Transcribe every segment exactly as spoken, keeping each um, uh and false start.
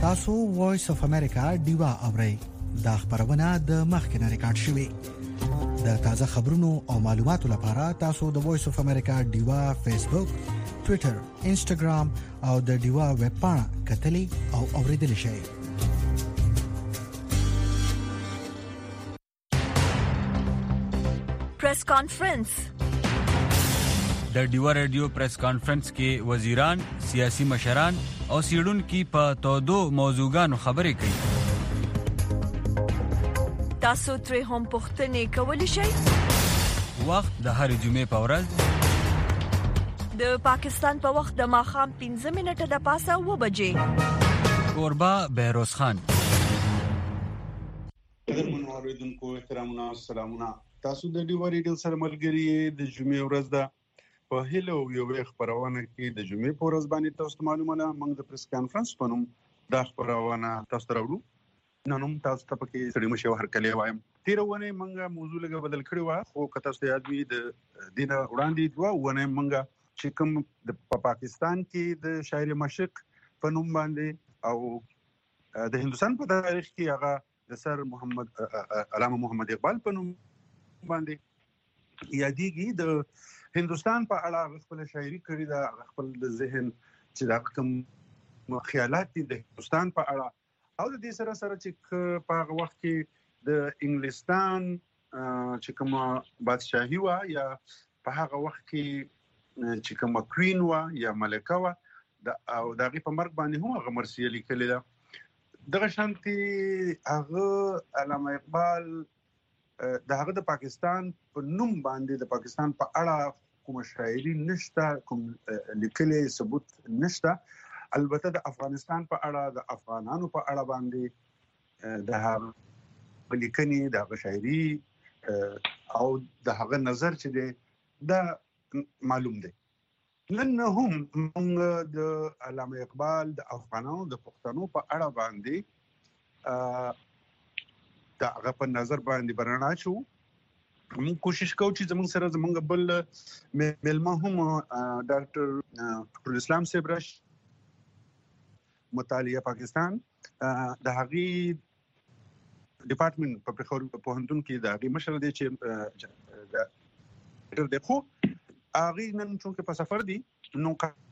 تاسو وایس اف امریکا ډیوا اورئ. دا خبرونه د مخکنه ریکارډ شوې. د تازه خبرونو او معلوماتو لپاره تاسو د وایس اف امریکا ډیوا فیسبوک، ټوئیټر، انسټاګرام او د ډیوا ویب پاڼه کتلې او اوریدل شئ. پریس کانفرنس. د ډیوا رادیو پریس کانفرنس کې وزیران، سیاسي مشران او سیډونکو په تودو موضوعګانو خبرې کوي. تاسو ترې هم پوښتنې کولی شئ. وخت د هر جمعې په ورځ د پاکستان په وخت د ماښام پنځه منټه د پاسه اوه بجې. کوربه بهروز خان. قدرمن اوریدونکو احترامونه سلامونه. تاسو د ډیوا رادیو سره ملګری د جمعې ورځ ده. په هیلو یو خبرونه کې د جمعې په ورځ باندې تاسو معلومونه موږ د پریس کانفرنس په نوم دا خبرونه تاسو ته راوړو. نن هم تاسو ته پکې سړی مشه هرکلی وایم. تیرونه موږ موضوع لګه بدل کړی و، خو کته ته یاد وي د دینه وړاندې دوه ونه موږ چې کوم د پاکستان کې د شاعر مشرق په نوم باندې او د هندستان په تاریخ کې هغه د سر محمد علامه محمد اقبال په نوم باندې یادېږي. د هندستان په اړه خپل شاعري کړې ده، خپل د ذهن چې دا کوم خیالات دي د هندستان په اړه او د دې سره سره چې په هغه وخت کې د انګلستان چې کوم بادشاہي و یا په هغه وخت کې چې کوم کوین و یا ملکه و او دغه په مرګ باندې هم هغه مرثیه لیکلې ده. دغه شانتي هغه علامه اقبال د هغه د پاکستان په نوم باندې د پاکستان په اړه کوم شاعري نشته، کوم لیکلي ثبوت نشته. البته د افغانستان په اړه د افغانانو په اړه باندې د هغه لیکنې د هغه شاعري او د هغه نظر چې دی دا معلوم دی. نن هم موږ د علامه اقبال د افغانانو د پښتنو په اړه باندې دا هغه په نظر باندې برنا شو. موږ کوشش کوو چې زموږ سره زموږ بل ملما هم ډاکټر فخر الاسلام صاحب راش مطالعه پاکستان د هغې ډپارټمنټ په پېښور پوهنتون کې د هغې مشر دی چې د خو هغې نن چونکې په سفر دي نو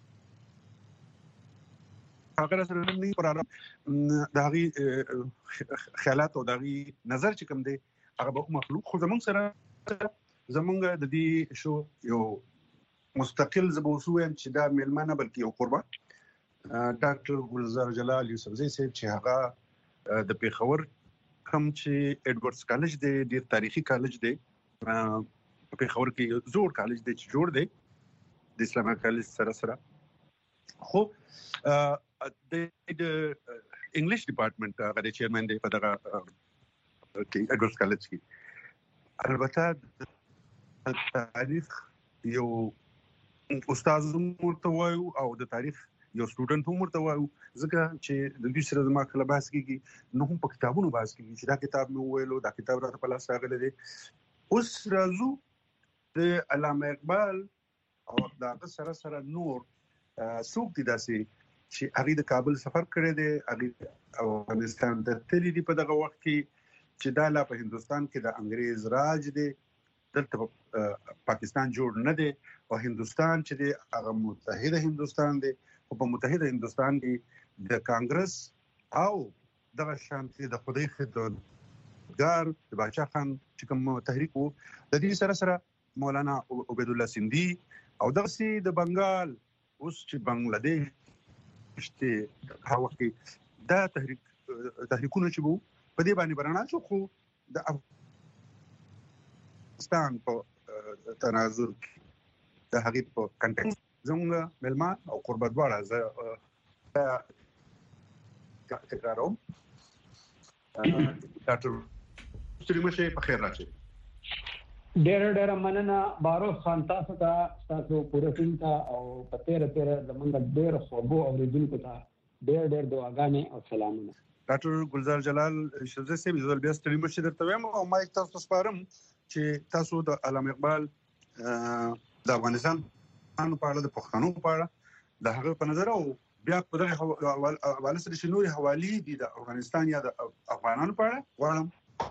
هغه سره نن نه پراره د هغې خیالات او د هغې نظر چې کوم دی هغه به مخلوق خو زموږ سره زموږ د دې شو یو مستقل زبوسو هم چې دا ملمانه بلکې یو قربا ډاکټر ګلزار جلال یوسفزئی صاحب چې هغه د پېښور کوم چې ایډورډز کالج دی، ډېر تاریخي کالج دی په پېښور کې، زوړ کالج دی چې جوړ دی د اسلامي کالج سره سره. خو د انګلیش ډپارټمنټ هغه د چیرمن دی په دغه کې ایډورډز کالج کې. البته تاریخ یو استاد مرته وایو او د تاریخ یو سټوډنټ هم مرته وایو، ځکه چې د دې سره زما کله بحث کېږي نو هم په کتابونو بحث کېږي چې دا کتاب مې وویلو، دا کتاب راته په لاس راغلی دی. اوس راځو د علامه اقبال او د هغه سره سره نور څوک دي داسې چې هغې د کابل سفر کړی دی، هغې افغانستان ته تللي دي په دغه وخت کې چې دا لا په هندوستان کې د انګریز راج دی، دلته پاکستان جوړ نه دی او هندوستان چې دی هغه متحده هندوستان دی. او په متحده هندوستان کې د کانګرس او دغه شانتي د خدای خدمتګار د باچا خان چې کوم تحریک وو د دې سره سره مولانا عبید الله سیندی او دغه د بنگال اوس چې بنگلاديش چې هغه کې دا تحریک تحریکونه چې وو په دې باندې برنا شو. خو د افغانستان په تناظر د هغې په کنټکست زموږ ملما او قربت واړه زه تکراروم. ډاکټر ستړي په خیر راځي. ډېر ډېر مننه باروز خان تاسو ته، تاسو پوره ټیم ته او په تیره تیره زموږ ډېر خوږو اورېدونکو ته ډېر ډېر دعاګانې او سلامونه. ډاکټر ګلزار جلال یوسفزئی صاحب زه بیا ستړي مشه درته وایم او ما تاسو سپارم چې تاسو د علامه اقبال د افغانستان په اړه د پښتنو په اړه د هغه په نظر او بیا په دغه حواله سره چې نورې حوالې دي د افغانستان یا د افغانانو په اړه غواړم.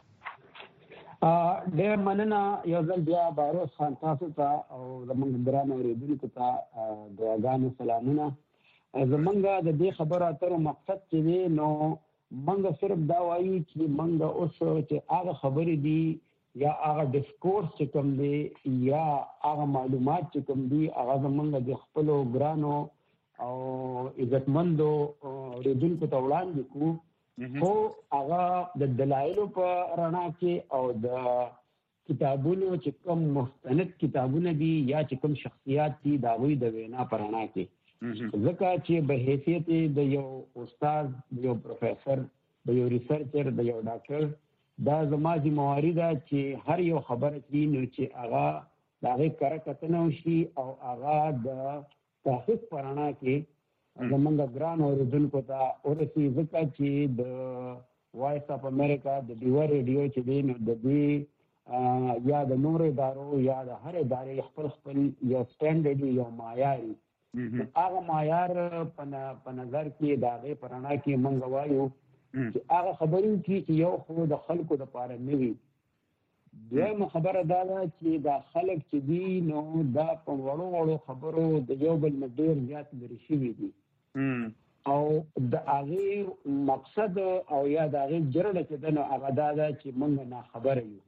ډېر مننه یو ځل بیا باروس خان تاسو ته او زموږ ګران اورېدونکو ته دعاګانې سلامونه. زموږ د دې خبرو اترو مقصد چې دی نو موږ صرف دا وایو چې موږ اوس چې هغه خبرې دي یا هغه ډسکورس چې کوم دی یا هغه معلومات چې کوم دي هغه زموږ د خپلو ګرانو او عزتمندو اورېدونکو ته وړاندې کړو، خو هغه د دلایلو په رڼا کې او د کتابونو چې کوم مستند کتابونه دي یا چې کوم شخصیات دي د هغوی د وینا په رڼا کې، ځکه چې به حیثیت د یو استاد، د یو پروفیسر، د یو ریسرچر، د یو ډاکټر، دا زما ذمہواري ده چې هر یو خبره چې نو چې هغه د هغې کره کتنه وشي او هغه د تحقیق په رڼا کې زموږ ګران اورېدونکو ته ورسي، ځکه چې د وایس اف امریکا د ډیوا ریډیو چې دی نو د دې یا د نورو ادارو یا د هر ادارې خپل خپل یو سټینډرډ یو معیار هغه معیار په نظر کې د هغې په رڼا کې موږ وایو چې هغه خبرې چې یو خو د خلکو دپاره نه وي. دویمه خبره دا ده چې دا خلک چې دي نو دا په وړو وړو خبرو د یو بل نه ډېر زیات لرې شوي دي او د هغې مقصد او یا د هغې جرړه چې ده نو هغه دا ده چې موږ ناخبره یو،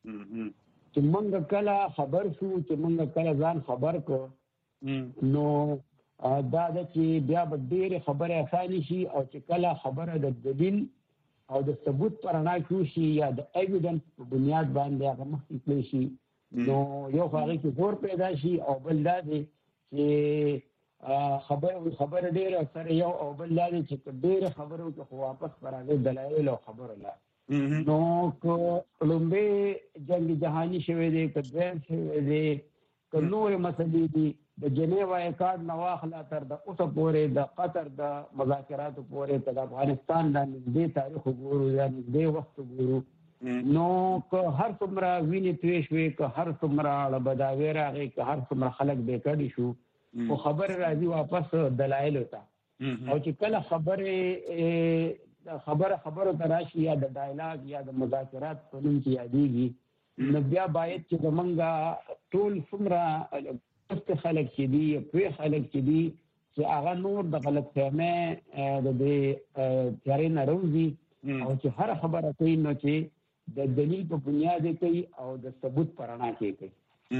چې موږ کله خبر شو، چې موږ کله ځان خبر کړو نو دا ده چې بیا به ډېرې خبرې اسانې شي او چې کله خبره د دلیل او د ثبوت په رڼا کې وشي یا د ایویډنس په بنیاد باندې هغه مخکې کړی شي نو یو خو هغې کې زور پیدا شي او بل دا دی چې خبره خبره ډېره سره یو او بل دا دی چې که ډېرې خبرې وکړو خو واپس پر هغې دلایل او خبره لا نو که لومړی جنګ جهاني شوی دی، که دویم شوی دی، که نورې مسلې دي، د جنیوا اکارډ نه واخله تر د اوسه پورې د قطر د مذاکراتو پورې که د افغانستان دا نږدې تاریخ وګورو یا نږدې وخت وګورو نو که هر څومره وینې تویې شوې، که هر څومره بداوې راغې، که هر څومره خلک بېکړي شو، خو خبرې راځي واپس دلایلو ته او چې کله خبرې خبره خبرو ته راشي یا د ډایلاګ یا د مذاکرات په نوم چې یادېږي نو بیا باید چې زمونږ ټول څومره خلک چې دي پوه خلک چې دي چې هغه نور د غلط فهمۍ د دې تیارې نه راوځي او چې هر خبره کوي نو چې د دلیل په بنیاد یې کوي او د ثبوت په رڼا کې کوي.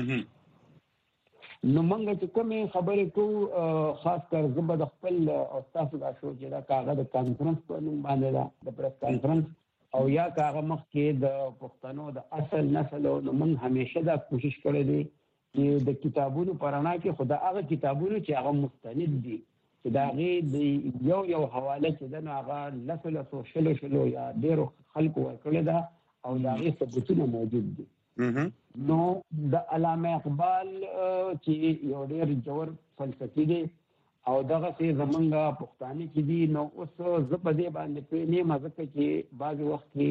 نو موږ چې کومې خبرې کوو خاص کر زه به د خپل او ستاسو دا شو چې دا که هغه د کانفرنس په نوم باندې ده د پریس کانفرنس او یا که هغه مخکې د پښتنو د اصل نسل نو موږ همیشه دا کوشش کړی دی چې د کتابونو په رڼا کې خو د هغه کتابونو چې هغه مستند دي چې د هغې د یو یو حواله چې ده نو هغه لسو لسو شلو شلو یا ډېرو خلکو ورکړې ده او د هغې ثبوتونه موجود دي. نو د علامه اقبال چې یو ډېر ژور فلسفي دی او دغسې زمونږ پښتانه چې دي نو اوس زه په دې باندې پوه نه یم ځکه چې بعضې وخت کې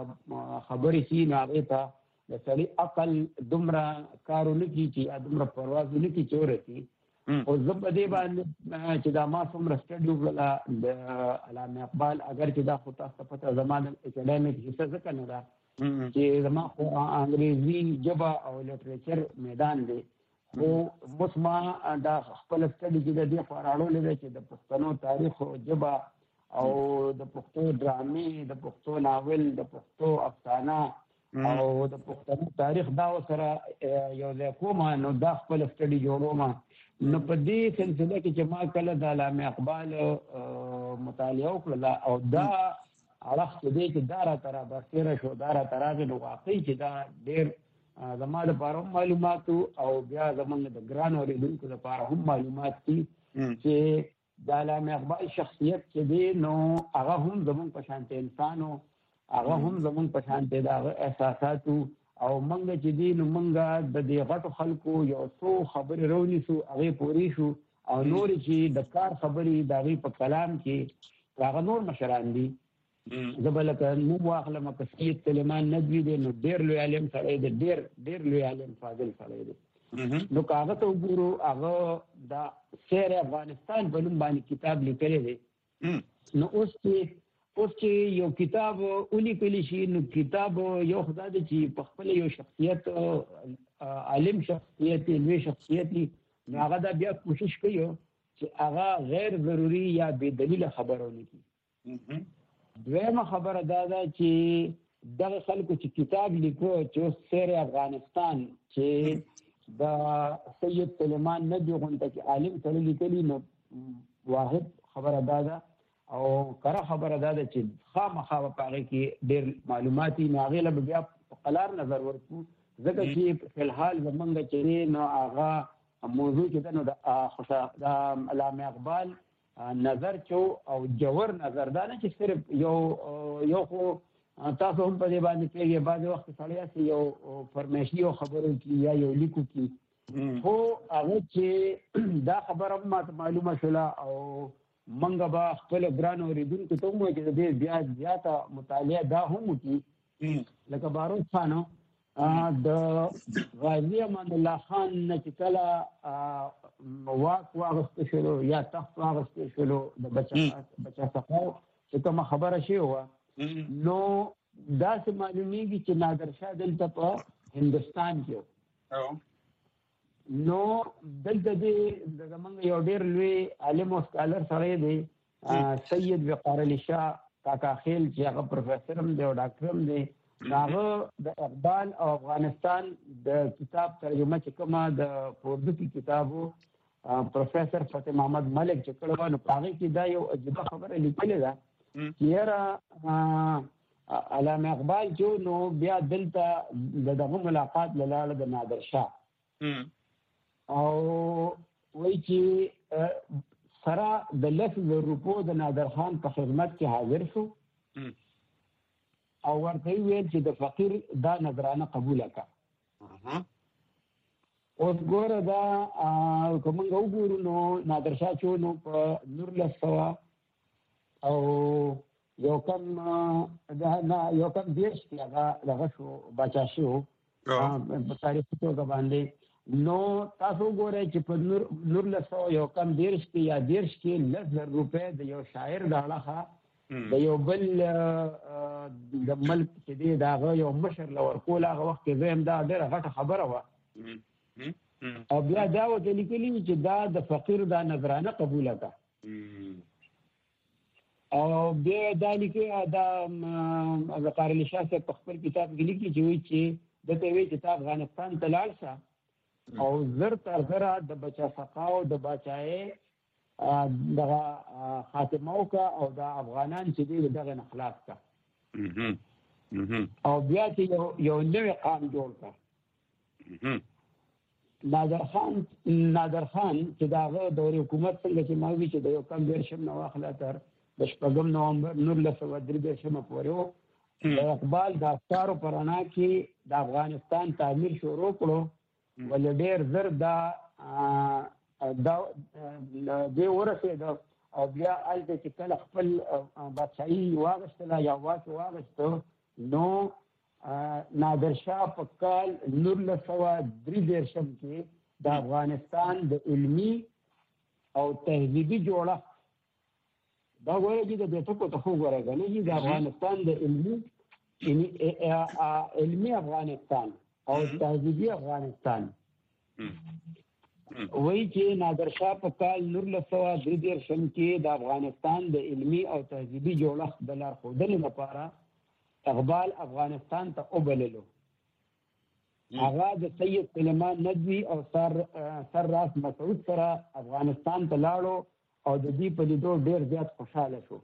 خبرې شي نو هغې ته د سړي عقل دومره کار ونه کړي چې یا دومره پرواز ونه کړي چې ورسي. خو زه په دې باندې چې دا ما څومره سټډي وکړله د علامه اقبال اگر چې دا خو تاسو ته پته زما د اکاډمیک حصه ځکه نه ده چې زما خو انګریزي ژبه او لټریچر میدان دی خو اوس ما دا خپله سټډي چې د دې خوا راړولې ده چې د پښتنو تاریخ او ژبه او د پښتو ډرامې، د پښتو ناول، د پښتو افسانه او د پښتنو تاریخ دا ورسره یو ځای کوم نو دا خپله سټډي جوړوم. نو په دې سلسله کې چې ما کله د علامه اقبال مطالعه وکړله او دا اړخ چې دی چې دا راته رابرسېره شو، دا راته راغی نو واقعي چې دا ډېر زما دپاره هم معلومات او بیا زموږ د ګران اورېدونکو دپاره هم معلومات دي چې د علامه اقبال شخصیت چې دی نو هغه هم زموږ په شانته انسان و، هغه هم زموږ په شانته د هغه احساساتو او موږ چې دي نو موږ د دې غټو خلکو یو څو خبرې راونیسو هغې پورې شو او نورې چې د کار خبرې د هغې په کلام کې هغه نور مشران دي. زه به لکه نوم واخلم که سید سلیمان ندوي دی نو ډېر لوی عالم سړی دی، ډېر ډېر لوی عالم فاضل سړی دی نو هغه ته وګورو هغه دا سیر افغانستان په نوم باندې کتاب لیکلی دی. نو اوس چې اوس چې یو کتاب ولیکلی شي نو کتاب یو خدای دی چې په خپل یو شخصیت عالم شخصیت لوی شخصیت نو هغه دا بیا کوشش کوي چې هغه غیر ضروري یا بې دلیله خبرونه کوي. دویمه خبره دا ده چې دغه خلکو چې کتاب لیکو چې سیر افغانستان چې د سید سلیمان ندوی غونډه کې عالم سره لیکلي نو واحد خبره دا ده او کره خبره دا ده چې خامخا په هغې کې ډېر معلومات وي نو هغې له به بیا په قلار نظر ورکړو ځکه چې فی الحال زمونږ چې دی نو هغه موضوع چې ده نو د علامه اقبال نظر چو او جوور نظر دا نه چې صرف یو یو خو تاسو هم په دې باندې پوهېږئ بعضې وخت سړی هسې یو فرمایشي یو خبرو کې یا یو لیکو کې خو هغه چې دا خبره هم ماته معلومه شوله او موږ به خپلو ګرانو اورېدونکو ته هم وایو چې د دې بیا زیاته مطالعه دا هم وکړي لکه باروت خانو د غازي امان الله خان نه چې کله واک واغسته شلو یا تخت واغسته شلو د بچا بچا سقاو چې کومه خبره شوې وه نو داسې معلومیږي چې نادر شاه دلته په هندوستان کې نو دلته دې زموږ یو ډېر لوی عالم او سکالر سړی دی سید وقار علي شاه کاکا خیل چې هغه پروفیسر هم دی او ډاکټر هم دی هغه د اقبال او افغانستان د کتاب ترجمه چې کومه د اردو کې کتابو پروفیسر فتح محمد ملک چې کړی وه نو په هغې کې دا یو عجیبه خبره لیکلې ده چې یاره علامه اقبال چې نو بیا دلته د دغه ملاقات له لاړه د نادر شاه او وایي چې سره د لس زر روپو د نادر خان په خدمت کې حاضر شو او ورته ویل چې د فقیر دا نظرانه قبوله کړه. اوس ګوره دا که موږ وګورو نو نادر شاه چې نو په نولس سوه او یو کم یو کم دېرش کې هغه دغه شو پاچا شو په تاریخي توګه باندې نو تاسو وګورئ چې په نولس سوه یو کم دېرش کې یا دېرش کې لس زر روپۍ د یو شاعر د اړخه د یو بل د ملک چې دی د هغه یو مشر له ورکول هغه وخت کې زه هم دا ډېره غټه خبره وه او بیا دا ورته لیکلي چې دا د فقیر دا نظرانه قبوله کړه او بیا دا لیکي دا وقار علي شاه صاحب په خپل کتاب کې لیکي چې وایي چې دته وایي چې ته افغانستان ته لاړ شه او زر تر زره د بچا سقاو د باچایۍ دغه خاتمه وکړه او د افغانان چې دی دغه نه خلاص کړه او بیا چې یو نوی قام جوړ کړه. نادر خان نادر خان چې د هغه دورې حکومت څنګه چې ما وي چې د یو کم دېرشم نه واخله تر د شپږم نومبر نولس سوه درې دېرشمه پورې و د اقبال د افکارو په رڼا کې د افغانستان تعمیر شروع کړو ولې ډېر زر دا دا دې ورسېده او بیا هلته چې کله خپل بادشاهي واغېستله یا واک یې واغېسته نو نادر شاه په کال نولس سوه درې دېرشم کې د افغانستان د علمي او تهذیبي جوړښت دا ګوره چې د دې ټکو ته خو ګوره که نه چې د افغانستان د علمي علمي افغانستان او تهذیبي افغانستان وایي چې نادر شاه په کال نولس سوه درې دېرشم کې د افغانستان د علمي او تهذیبي جوړښت د لارښودنې لپاره اقبال افغانستان ته وبللو. هغه د سید سلیمان ندوي او سر سر راس مسعود سره افغانستان ته لاړو او د دې په لیدو ډېر زیات خوشحاله شو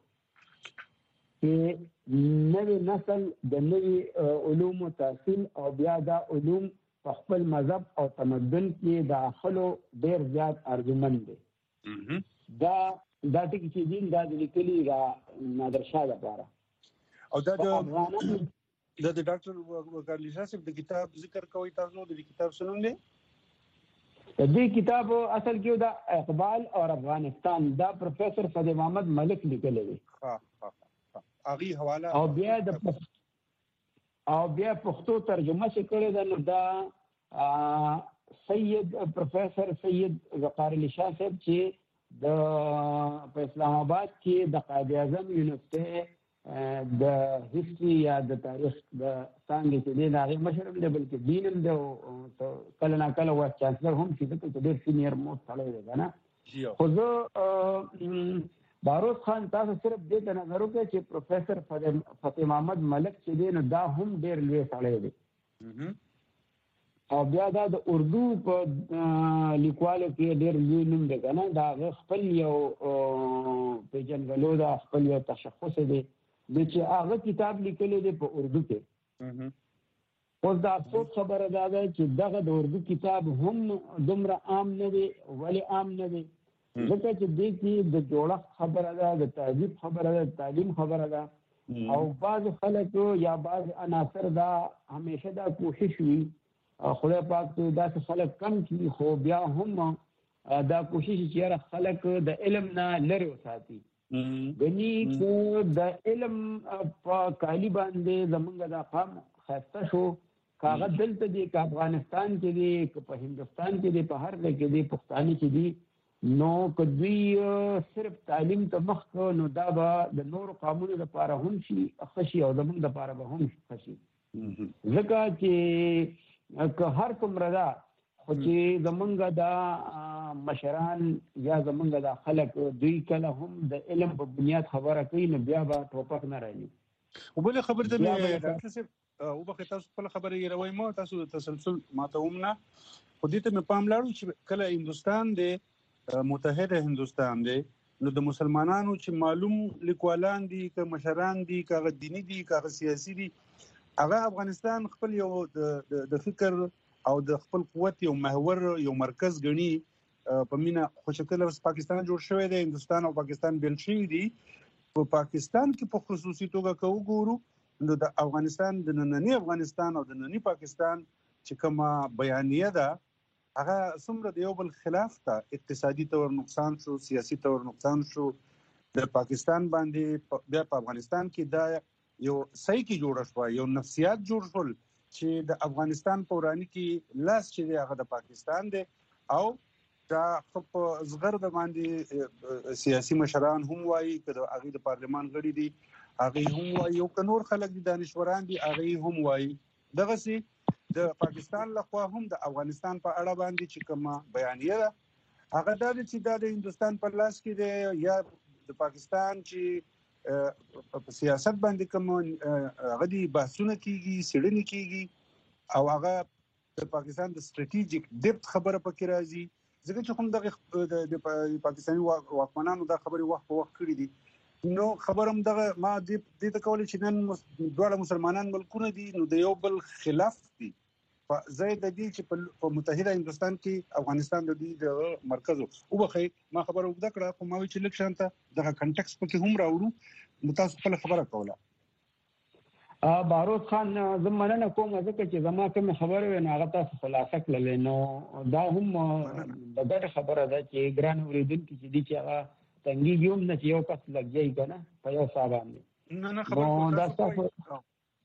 چې نوی نسل د نوي علومو تحصیل او بیا دا علوم په خپل مذهب او تمدن کې داخلو ډېر زیات ارجمند دی. دا دا ټکي چې دین دا د لیکلي دا نادر شاه لپاره او دا د د ډاکټر وقار علي شاه صاحب د کتاب ذکر کوي تاسو د کتاب څه نوم دی؟ د دې کتاب اصل کې دا اقبال اور افغانستان دا پروفیسر فتح محمد ملک لیکلی دی. ها ها هغې حواله او بیا د او بیا پښتو ترجمه چې کړې ده نو دا سید پروفیسر سید ذکر علی شاه صاحب چې د په اسلام آباد کې د قائد اعظم یونیورسيټي د هیستوري یا د تاریخ د څنګه چې دی هغه مشر دی بلکې دینم دی کله نه کله وایس چانسلر هم چې د ډېر سینیئر موست سړی دی نه خو زه باروز خان تاسو صرف دې ته نظر وکړئ چې پروفیسر فتح محمد ملک چې دی نو دا هم ډېر لوی سړی دی او بیا دا د اردو په لیکوالو کې ډېر لوی نوم دی که نه د هغه خپل یو پیژنګلو ده خپل یو تشخص دی د چې هغه کتاب لیکلی دی په اردو کې اوس د افسوس خبره دا ده چې دغه د اردو کتاب هم دومره عام نه دی ولې عام نه دی ځکه چې دې کې د جوړښت خبره ده د تهذیب خبره ده د تعلیم خبره ده او بعض خلک یا بعض عناصر دا همیشه دا کوشش وي خدای پاک ته داسې خلک کم کړي خو بیا هم دا کوشش چې یاره خلک د علم نه لرې وساتي ګني که د علم په کالي باندې زمونږ دا قام ښایسته شو که هغه دلته دی که افغانستان کې دی که په هندوستان کې دی په هر ځای کې دی پښتانه کې دی نو که دوی صرف تعلیم ته مخ کړو نو دا به د نورو قومونو دپاره هم شي ښه شي او زمونږ دپاره به هم ښه شي ځکه چې که هر څومره ده خو چې زمونږ دا مشران یا زمونږ دا خلک دوی کله هم د علم په بنیاد خبره کوي نو بیا به ټوپک نه راځي او بلې خبر ته مې ډاکټر صاحب وبخښئ تاسو خپله خبره هېروئ ما تاسو تسلسل ماته هم نه خو دې ته مې پام لاړو چې کله هندوستان دی متحده هندوستان دی نو د مسلمانانو چې معلوم لیکوالان دي که مشران دي که هغه دیني دي که هغه سیاسي دي هغه افغانستان خپل یو د فکر او د خپل قوت یو محور یو مرکز ګڼي په مینه خو چې کله پاکستان جوړ شوی دی هندوستان او پاکستان بیل شوي دي په پاکستان کې په خصوصي توګه که وګورو نو د افغانستان د ننني افغانستان او د ننني پاکستان چې کومه بیانیه ده هغه څومره د یو بل خلاف ته اقتصادي طور نقصان شو سیاسي طور نقصان شو د پاکستان باندې بیا په افغانستان کې دا یو صحیح کې جوړه شوه یو نفسیات جوړ شول چې د افغانستان په وراني کې لاس چې دی هغه د پاکستان دی او دا په زغر د باندې سیاسي مشران هم وایي که د هغې د پارلمان غړي دي هغې هم وایي او که نور خلک دي دانشوران دي هغې هم وایي دغسې د پاکستان لخوا هم د افغانستان په اړه باندې چې کومه بیانیه ده هغه دا ده چې دا د هندوستان په لاس کې دی یا د پاکستان چې په سیاست باندې کوم هغه دي بحثونه کیږي څېړنې کیږي او هغه د پاکستان د سټریټیجیک ډیپت خبره پکې راځي ځکه چې کوم دغه د پاکستاني واکمنانو دا خبرې وخت په وخت کړي دي نو خبر هم دغه ما دې ته کولی چې نن دواړه مسلمانان ملکونه دي نو د یو بل خلاف دي زه د دې چې په متحده هندوستان کې افغانستان د دې د مرکز وبخښئ ما خبره اوږده کړه خو ما وایي چې لږ شانته دغه کنټکس پکې هم راوړو نو تاسو خپله خبره کوله باروز خان زه مننه کوم ځکه چې زما کومې خبرې وې نو هغه تاسو خلاصه کړلې نو دا هم د ګټې خبره ده چې ګران اورېدونکي چې دي چې هغه تنګېږي هم نه چې یو کس لګجئ که نه په یو ساه باندې نه نه خبره دا ستاسو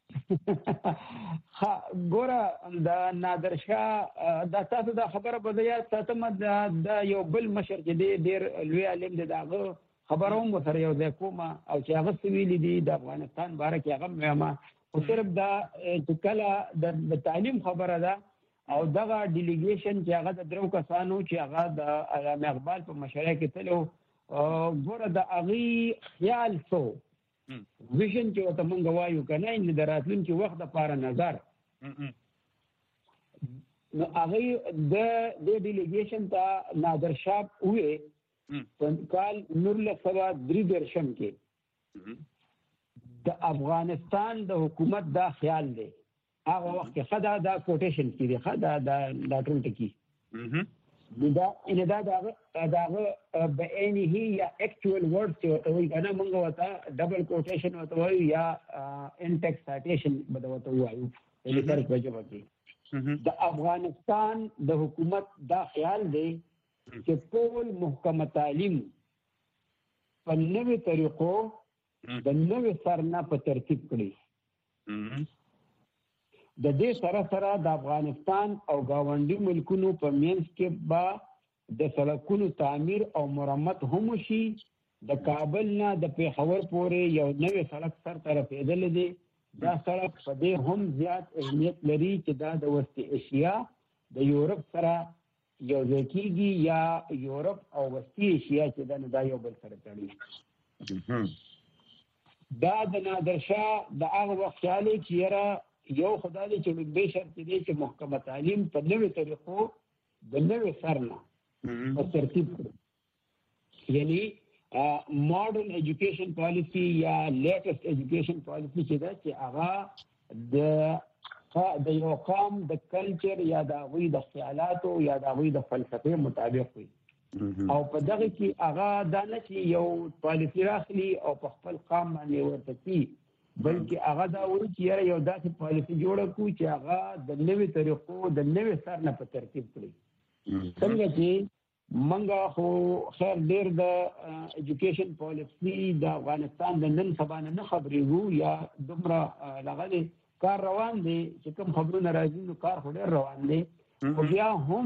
ګوره د نادر شاه دا تاسو دا خبره به زه یاد ساتم دا یو بل مشر چې دی ډېر لوی عالم دی د هغه خبره هم ورسره یو ځای کوم او چې هغه څه ویلي دي د افغانستان باره کې هغه هم وایم خو صرف دا چې کله د تعلیم خبره ده او دغه ډیلیګیشن چې هغه د درو کسانو چې هغه د علامه اقبال په مشرۍ کې تلو ګوره د هغې خیال څو ویژن چې ورته مونږ وایو که نه د راتلونکي وخت دپاره نظر نو هغې د دې ډیلیګیشن ته نادر شاه ووې په کال نولس سوه درې دېرشم کې د افغانستان د حکومت دا خیال دی هغه وخت کې ښه دا دا کوټیشن کې دی ښه دا دا ټول ټکي دا ان دا دا دا بعینه یا اکچوال ورډ چې ورته وایي که نه مونږ ورته ډبل کوټیشن ورته وایو یا انټیکس سایټیشن به ورته ووایو د لیکل په ژبه کې د افغانستان د حکومت دا خیال دی چې ټول محکمه تعلیم په نوې طریقو د نوې سر نه په ترتیب کړي د دې سره سره د افغانستان او ګاونډي ملکونو په منځ کې با د سړکونو تعمیر او مرمت هم شي. د کابل نه د پیښور پورې یو نوې سړک سر ته رسېدلی دی. دا سړک په دې هم زیات اهمیت لري چې دا د وسطي ایشیا د یورپ سره یو ځای کېږي یا یورپ او وسطي ایشیا چې دا نه دا یو بل سره تړي. دا د نادرشاه د هغه وخت خیال دی چې یاره یو خدای دی چې لومبی شرط دی چې محکمه تعلیم په نوې طریقو د نوې سر نه په ترتیب کړي. یعنی ماډرن ایجوکیشن پالیسی یا لیټسټ ایجوکیشن پالیسی چې ده چې هغه د د یو قوم د کلچر یا د هغوی د خیالاتو یا د هغوی د فلسفې مطابق وي. او په دغه کې هغه دا نه چې یو پالیسی راخلي او په خپل قوم باندې ورته کړي، بلکې هغه دا وایي چې یاره یو داسې پالیسی جوړه کړو چې هغه د نوې طریقو د نوې سر نه په ترتیب کړي. څنګه چې منګه خو خیر ډیر د ایجوکیشن پالیسی د افغانستان د نن سبا نه خبرېږو یا دومره لغه کار روان دی چې کوم خبرونه راځي نو کار خو ډیر روان دی. خو بیا هم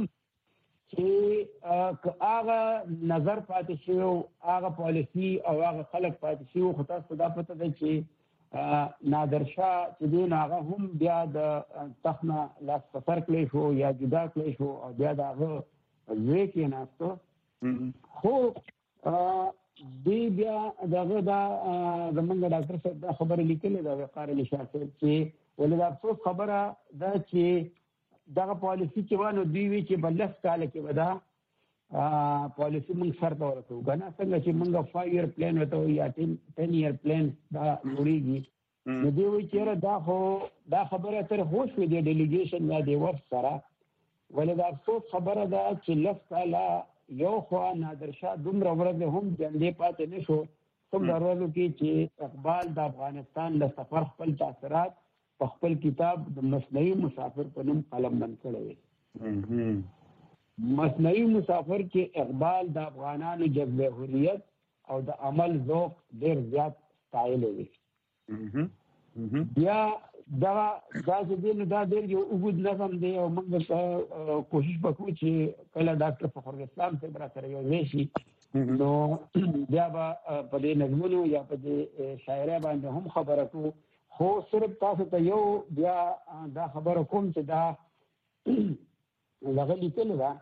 چې هغه نظر پاتې شوی هغه پالیسی او هغه خلک پاتې شوي خو تاسو دا پته ده چې نادرشاه چې دی نو هغه هم بیا د تخت نه لاس په سر کړی شو یا جدا کړی شو او بیا د هغه زوی کې ناستو. خو دی بیا دغه دا زمونږ ډاکټر صاحب دا خبره لیکلې ده وقار علي شاه صاحب چې ولې د افسوس خبره ده چې دغه پالیسي چې وه نو دوی وی چې به لس کاله کې به دا پالیسي موږ سر ته ورسوو که نه څنګه چې موږ فایو ایئر پلان ورته وایو یا ټین ټین ایئر پلان دا جوړېږي نو دوی وایي چې یاره دا خو دا خبره تر خو شوې دی ډیلیګیشن یا د وفد سره. ولې د افسوس خبره ده چې لس کاله یو خوا نادرشاه دومره ورځې هم جنډې پاتې نه شو څومره ورځو کې چې اقبال د افغانستان له سفر خپل تاثرات په خپل کتاب د مصنوعي مسافر په نوم قلمبند کړی وی. مصنوعي مسافر کې اقبال د افغانانو جذبه حریت او د عمل ذوق ډېر زیات ستایلی وی. بیا دا دا چې دی نو دا ډېر یو اوږد نظم دی او موږ ته کوشش وکړو چې کله ډاکټر فخرالاسلام صاحب را سره یو ځای شي نو بیا به په دې نظمونو یا په دې شاعرۍ باندې هم خبره کړو. خو صرف تاسو ته یو بیا دا خبره کوم چې دا دغه لیکلې ده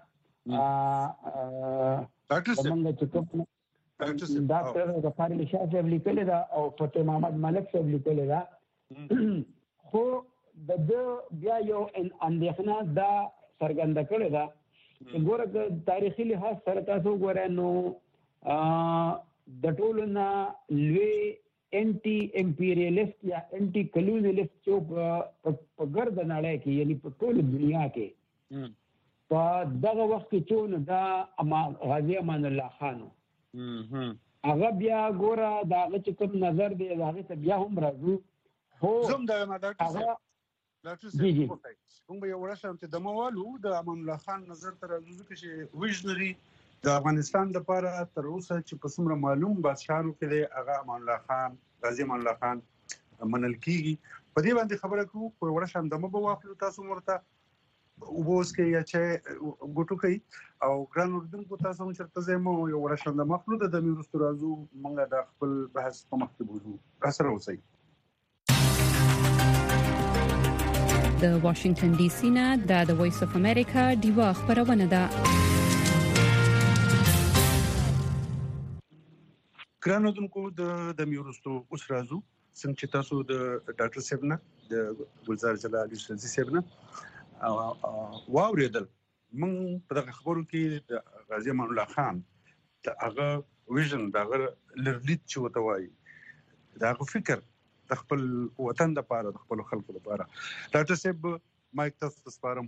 زمونږ چې کوم ډاکټر وقار علي شاه صاحب لیکلې ده او فتح محمد ملک صاحب لیکلې ده. خو د ده بیا یو اندېښنه دا څرګنده کړې ده چې ګوره که تاریخي لحاظ سره تاسو وګورئ نو د ټولو نه لوی انټي امپیریالیسټ یا انټي کلونیلیسټ چې په ګرده نړۍ کې یعنی په ټوله دنیا کې په دغه وخت کې چې نو دا غازي امان الله خان هغه بیا ګوره د هغه چې کوم نظر دی د هغې ته بیا هم راځو. زم دا ما ډاکټر صاحب ډاکټر صاحب موږ به یو ورشم چې د موالو د امان الله خان نظر تر راځو چې ویژنري د افغانستان لپاره تر اوسه چې په څومره معلوم بادشاهانو کې دی هغه امان الله خان غازي امان الله خان منل کېږي. په دې باندې خبره کوو په ورشم دمه به واخلو تاسو مرته اوبوس کې یا چې ګوټو کوي او ګران اردوونکو تاسو هم چېرته ځای مو یو ورشم د مخلو د دمې وروسته راځو موږ د خپل بحث په مخ کې بوځو. راسره اوسئ. د واشنگټن ډي سي نه د وایس اف امریکا ډیوا خبرونه ده. ګران اردوونکو د میورستو اوس راځو څنګه چې تاسو د ډاکټر صاحب نه د ګلزار جلال یوسفزي صاحب نه واورېدل موږ په دغه خبرو کې د غازي امان الله خان د هغه ویژن د هغه لرلید چې ورته وایي د هغه فکر د خپل وطن لپاره د خپل خلکو لپاره. ډاکټر صاحب مایک تاسو ته سپارم.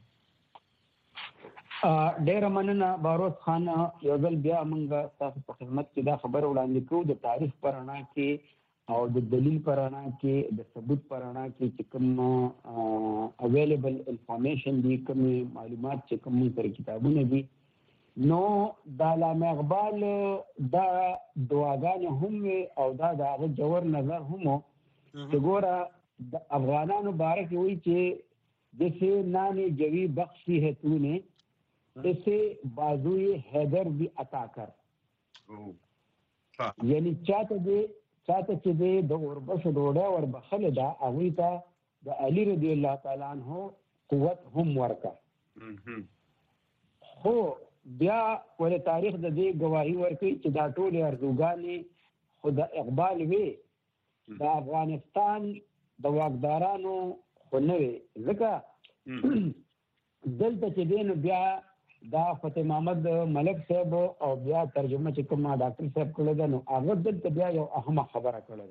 ډېره مننه باروس خان. یو ځل بیا موږ تاسو په خدمت کې دا خبره وړاندې کوو د تاریخ په رڼا کې او د دلیل په رڼا کې د ثبوت په رڼا کې چې کوم اویلیبل انفارمیشن دي کوم معلومات چې کوم سره کتابونه دي نو د علامه اقبال دا دعاګانې هم او دا د هغه جوور نظر هم چې ګوره د افغانانو باره کې وایي چې जैसे नाने जवी बख्शी है तूने ऐसे बाजुए हैदर भी अता कर यानी चाहते दे चाहते چې دې د اوربشو ډوډۍ ور بخله دا هغوی ته د علي رضی الله تعالی عنہ قوت هم ورکا خو بیا ول تاریخ د دې گواهی ورکړي چې دا ټول ارزوګانې خود اقبال وی د افغانستان د واکدارانو خو نه وي ځکه دلته چې دین بیا دا فتح محمد ملک صاحب او بیا ترجمه چې کوم ډاکټر صاحب کړل دا نو هغه دلته بیا یو اهمه خبره کړل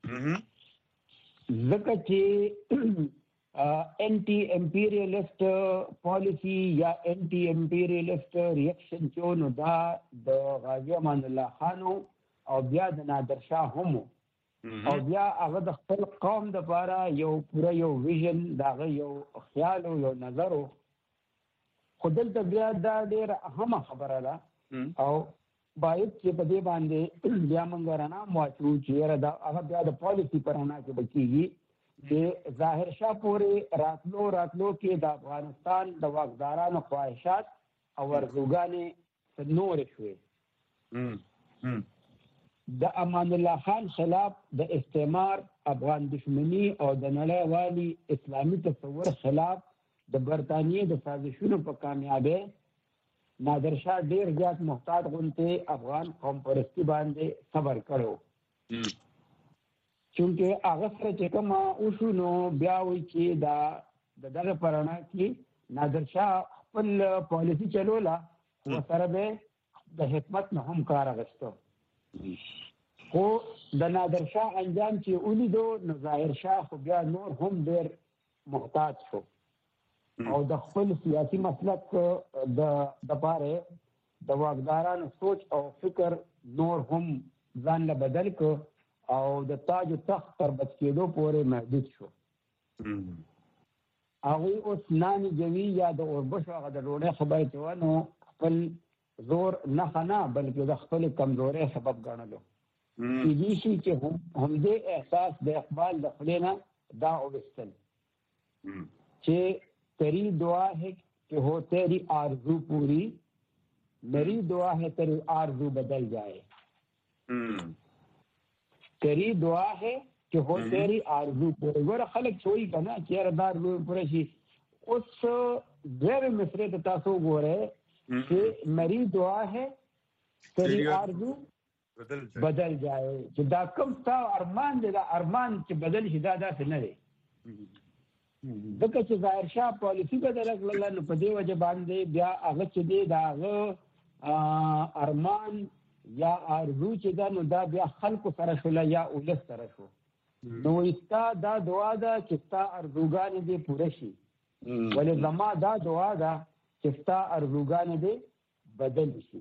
ځکه چې انټي امپیریالیست پالیسی یا انټي امپیریالیست ریاکشن چې نو دا د غازی امان الله خان او بیا د نادر شاه هم او بیا هغه د خپل قوم د لپاره یو پوره یو ویژن دا یو خیال او یو نظر خودل ته بیا دا ډېر اهمه خبره ده او باید چې په دې باندې بیا موږ رانا موچو چې دا هغه بیا د پالیسی پرانا کې بچيږي چې ظاهر شاه پورې راتلو راتلو کې د افغانستان د واکدارانو خواهشات او ورزوګانې نور شوي د امان الله خان خلاف د استعمار افغان دشمنی او د نړۍ والی اسلامي تصور خلاف د برتانیې د سازشونو په کامیابی نادر شاه ډیر زیات محتاط غونته افغان قوم پرستی باندې صبر کړو چونکه هغه سره چې کوم اوسو نو بیا وی چې دا دغه پرانا کې نادر شاه خپل پالیسی چلولا او سره به د حکمت نه هم کار اغستو خو د نادر شاه انجام چې ولیدو نو ظاهر شاه خو بیا نور هم ډیر محتاط شو او د خپل سیاسي مسلک د د پاره د واکدارانو سوچ او فکر نور هم ځان له بدل کو او د تاج او تخت پر بچ کېدو پورې محدود شو هغه اوس نانی جوی یا د اوربشو هغه د ډوډۍ خبرې چوانو خپل زور نه خنا بلکې د خپل کمزوري سبب ګڼلو دې شي چې هم هم دې احساس د اقبال د خلینا دا اوستل چې तेरी दुआ है कि हो तेरी आरज़ू पूरी मेरी दुआ है तेरी आरज़ू बदल जाए तेरी दुआ है कि हो तेरी आरज़ू पूरी वर खलक छोई कना चेहरेदार पूरे शी उस गैर मिसरे तासो गोरे कि मेरी दुआ है तेरी आरज़ू बदल जाए बदल जाए जदा कम ता अरमान जदा अरमान कि बदल शिदादा से न रे دغه چې ظاهر شاه پالیسی بدل کړل نو په دې وجه باندې بیا هغه چې دی دا ارمان یا ارزو چې دا نو دا بیا خلکو سره شول یا اولس سره شو نو استا دا دعا ده چې ستا ارزوګان دې پوره شي ولې زما دا دعا ده چې ستا ارزوګان دې بدل شي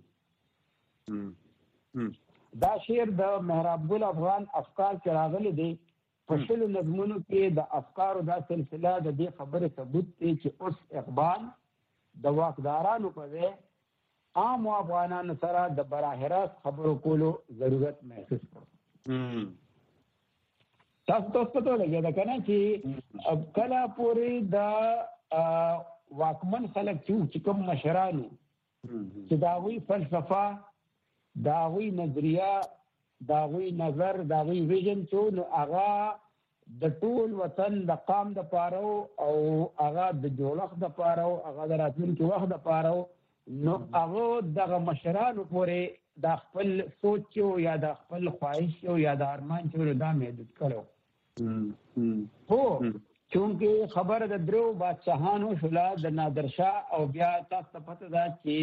دا شعر د محراب الافغان افکار کې راغلي دی فشل نظمونو کې د افکارو دا سلسله د دې خبره ثبوت دی چې اوس اقبال د واکدارانو په ځای عام افغانانو سره د براه راست خبرو کولو ضرورت محسوس کړ تاسو ته پته لګی دا کنه چې کله پورې د واکمن خلک چې کوم مشرانو چې داوی فلسفه داوی نظریه داوی نظر داوی ویژن چې نو هغه د ټول وطن د قام د پاره او هغه د جوړښت د پاره او هغه د راتلونکي وخت د پاره نو هغه دغه مشرانو پورې د خپل سوچ یا د خپل خواهش یا د ارمان چې دا محدود کړو هو چونکه خبر د درو بادشاہانو شولا د نادر شاه او بیا تاسو پته ده چې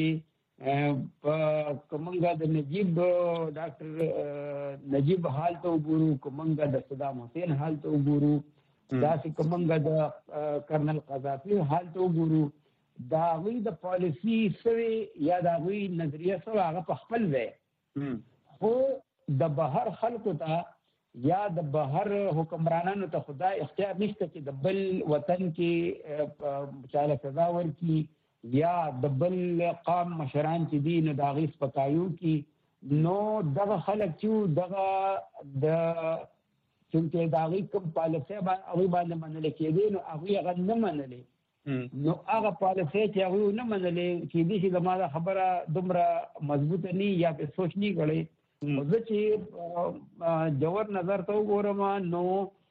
کومنګا د نجیب ډاکټر نجیب حال ته وګورو کومنګا د صدام حسین حال ته وګورو دا چې کومنګا د کرنل قذافي حال ته وګورو دا وی د پالیسی سوي یا دا وی نظریه سره هغه په خپل وي خو د بهر خلکو ته یا د بهر حکمرانانو ته خدای اختیار نشته چې د بل وطن کې چاله سزا ورکړي یا د بل قام مشران چې دي نو د هغې سپکایو کې نو دغه خلک چې دغه د چونکې د هغې کوم پالیسۍ هغوی باندې منلې کېدې نو هغوی هغه نه منلې نو هغه پالیسي چې هغه نه منلې چې دې چې زما خبره دومره مضبوطه نه یا په سوچ نه غړي زه چې جوهر نظر ته وګورم نو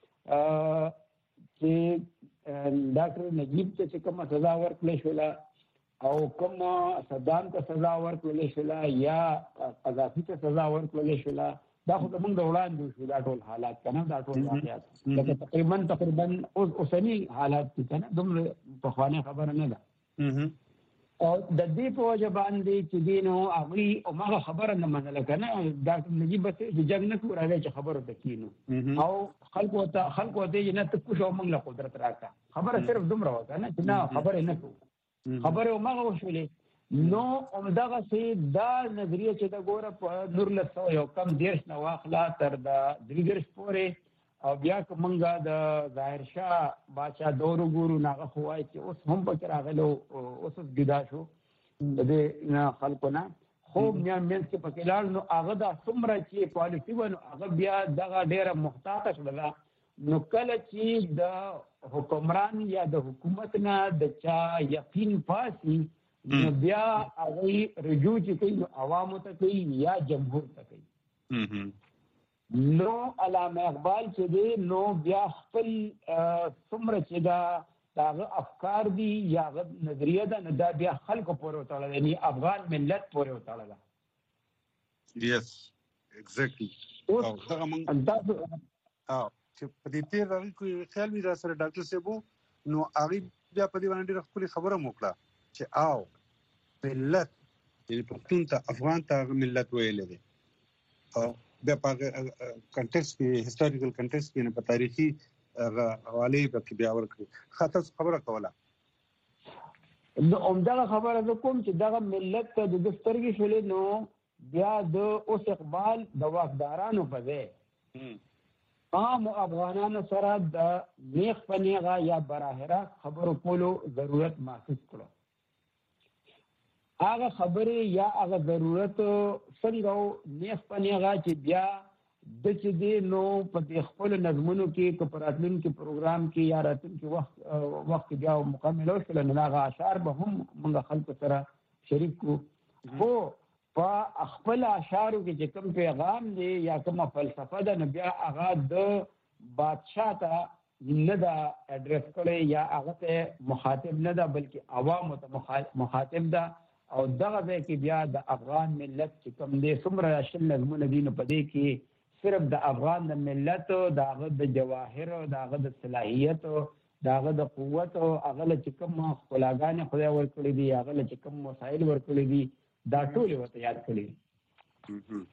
چې ډاکټر نجیب ته چې کومه سزا ورکړل شوله او کومه صدام ته سزا ورکړل شوله یا قذافي ته سزا ورکړل شوله دا خو موږ د وړاندې شو دا ټول حالات کنه دا ټول واقعیات لکه تقریبا تقریبا اوسنی حالات دي کنه دومره په خوانه خبره نه ده او د دې په وجه باندې چې دینو هغه او ما خبره نه منله کنه ډاکټر نجیب ته د جنگ نه کوراله چې خبره تکینو او خلکو ته خلکو ته نه ته کوشو موږ له قدرت راکا خبره صرف دومره وکړه نه چې نه خبره نه کوو خبره ما وشولې نو همدغه سي دا نظریه چې د ګوره په نور له سو یو کم دیرش نه واخلا تر د درګرش پورې او بیا کومنګا د ظاهر شاه بادشاہ دورو ګورو ناغه خوای چې اوس هم پکې راغلو اوس جدا شو د دې خلکو نه خو بیا مېنس کې پکې لاړ نو هغه د څومره چې پالیسی ونه هغه بیا دغه ډیره محتاط شول نو کله چې د حکمران یا د حکومت نه د چا یقین پاسي نو بیا هغه رجوع چې کوي عوامو ته کوي یا جمهور ته کوي نو علامه اقبال چې دی نو بیا خپل څومره چې دا داغه افکار دي یا نظریه ده نه دا بیا خلکو پورې وتاړه یعنی افغان ملت پورې وتاړه یس ایگزیکټلی او هغه موږ او چې په دې تیر راغی کوئی خیال وی را سره ډاکټر صاحب نو هغه بیا په دې باندې خپل خبره موکړه چې آو ملت یعنی پښتون ته افغان ته ملت ویل دي او بیا په کنټکست کې هیستوریکل کنټکست کې نه په تاریخي حواله په بیا ورکړي خاطر خبره کوله نو عمدغه خبره زه کوم چې دغه ملت ته د دفترګي شولې نو بیا د اوس اقبال د واکدارانو په ځای عام افغانانو سره د نیغ په نیغه یا براهره خبرو کولو ضرورت محسوس کړو هغه خبرې یا هغه ضرورت څنګه نیغ په نیغه چې بیا د چې دی نو په دې خپل نظمونو کې کپراتلون کې پروګرام کې یا راتلون کې وخت وخت بیا مکمل وشول نه هغه اشعار به هم موږ خلکو سره شریک کو خو په خپل اشعارو کې چې کوم پیغام دی یا کوم فلسفه ده نو بیا هغه د بادشاہ ته نه دا اډریس کړي یا هغه ته مخاطب نه ده بلکې عوام ته مخاطب ده او دغه ځای کې بیا د افغان ملت چې کوم دی څومره شل نظمونه دي نو په دې کې صرف د افغان د ملت د هغه د جواهر او د هغه د صلاحیت او د هغه د قوت او هغه چې کوم خلاګانې خدای ورکړي دي هغه چې کوم وسایل ورکړي دي دا ټول ورته یاد کړي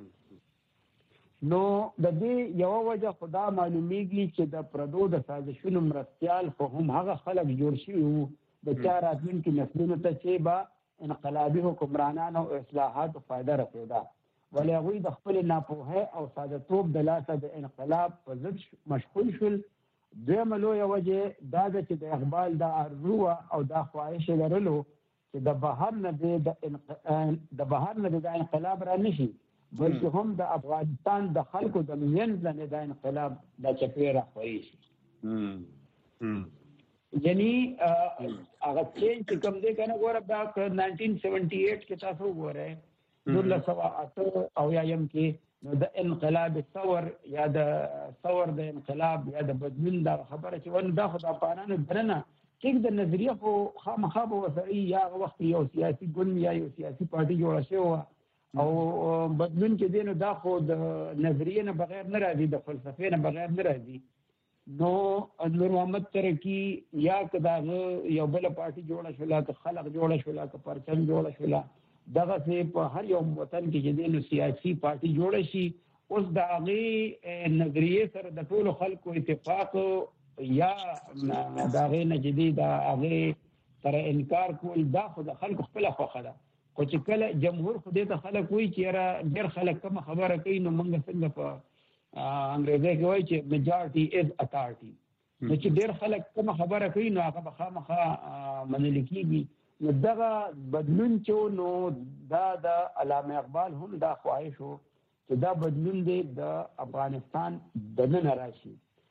نو د دې یو وجه خدا معلومیږي چې د پردو د سازشونو مرستيال خو هم هغه خلک جوړ شي وو د چا راتلونکي نسلونو ته چې با انقلابي حکمرانانو او اصلاحاتو فائدہ رسیدا ولې هغوی د خپل ناپوهۍ او ساده‌توب د لاسه د انقلاب په ضد مشغول شول دویمه لویه وجه دا ده چې د اقبال دا ارزو او دا خواهش لرلو چې د بهر نه د د بهر نه د انقلاب را نشي بلکې هم د افغانستان د خلکو د منځ نه د انقلاب د چپې را خوړی شي یعنی هغه چې کوم دې کنه ګوره دا نائنټین سیونټي ایټ کې تاسو ګوره دولس سوه اته او یایم کې نو د انقلاب ثور یا د ثور د انقلاب یا د بدلون دا خبره چې ونه دا خو د افغانانو درنه ټیک د نظریه خو خامخا به وسري یا وخت یو سیاسي ګوند یا یو سیاسي پارټي جوړه شوه او بدلون کې دی نو دا خو د نظریه نه بغیر نه راځي د فلسفې نه بغیر نه راځي نو نور محمد ترکی یا کداغه یو بل پارټي جوړه شولا که خلق جوړه شولا که پرچم جوړه شولا دغه سه په هر یو وطن کې چې د سیاسي پارټي جوړه شي اوس د هغه نظریه سره د ټولو خلکو اتفاق یا دغه نجدي د هغه سره انکار کول دا خو د خلکو خپل خوخه ده خو چې کله جمهور خو دې ته خلک وایي چې را ډېر خلک کوم خبره کوي نو موږ څنګه په انګریزي کې وایي چې میجارټي از اتارټي نو چې ډېر خلک کوم خبره کوي نو هغه به خامخا منل کېږي نو دغه بدلون چې نو دا د علامه اقبال هم دا خواهش و چې دا بدلون دی د افغانستان د نن راشي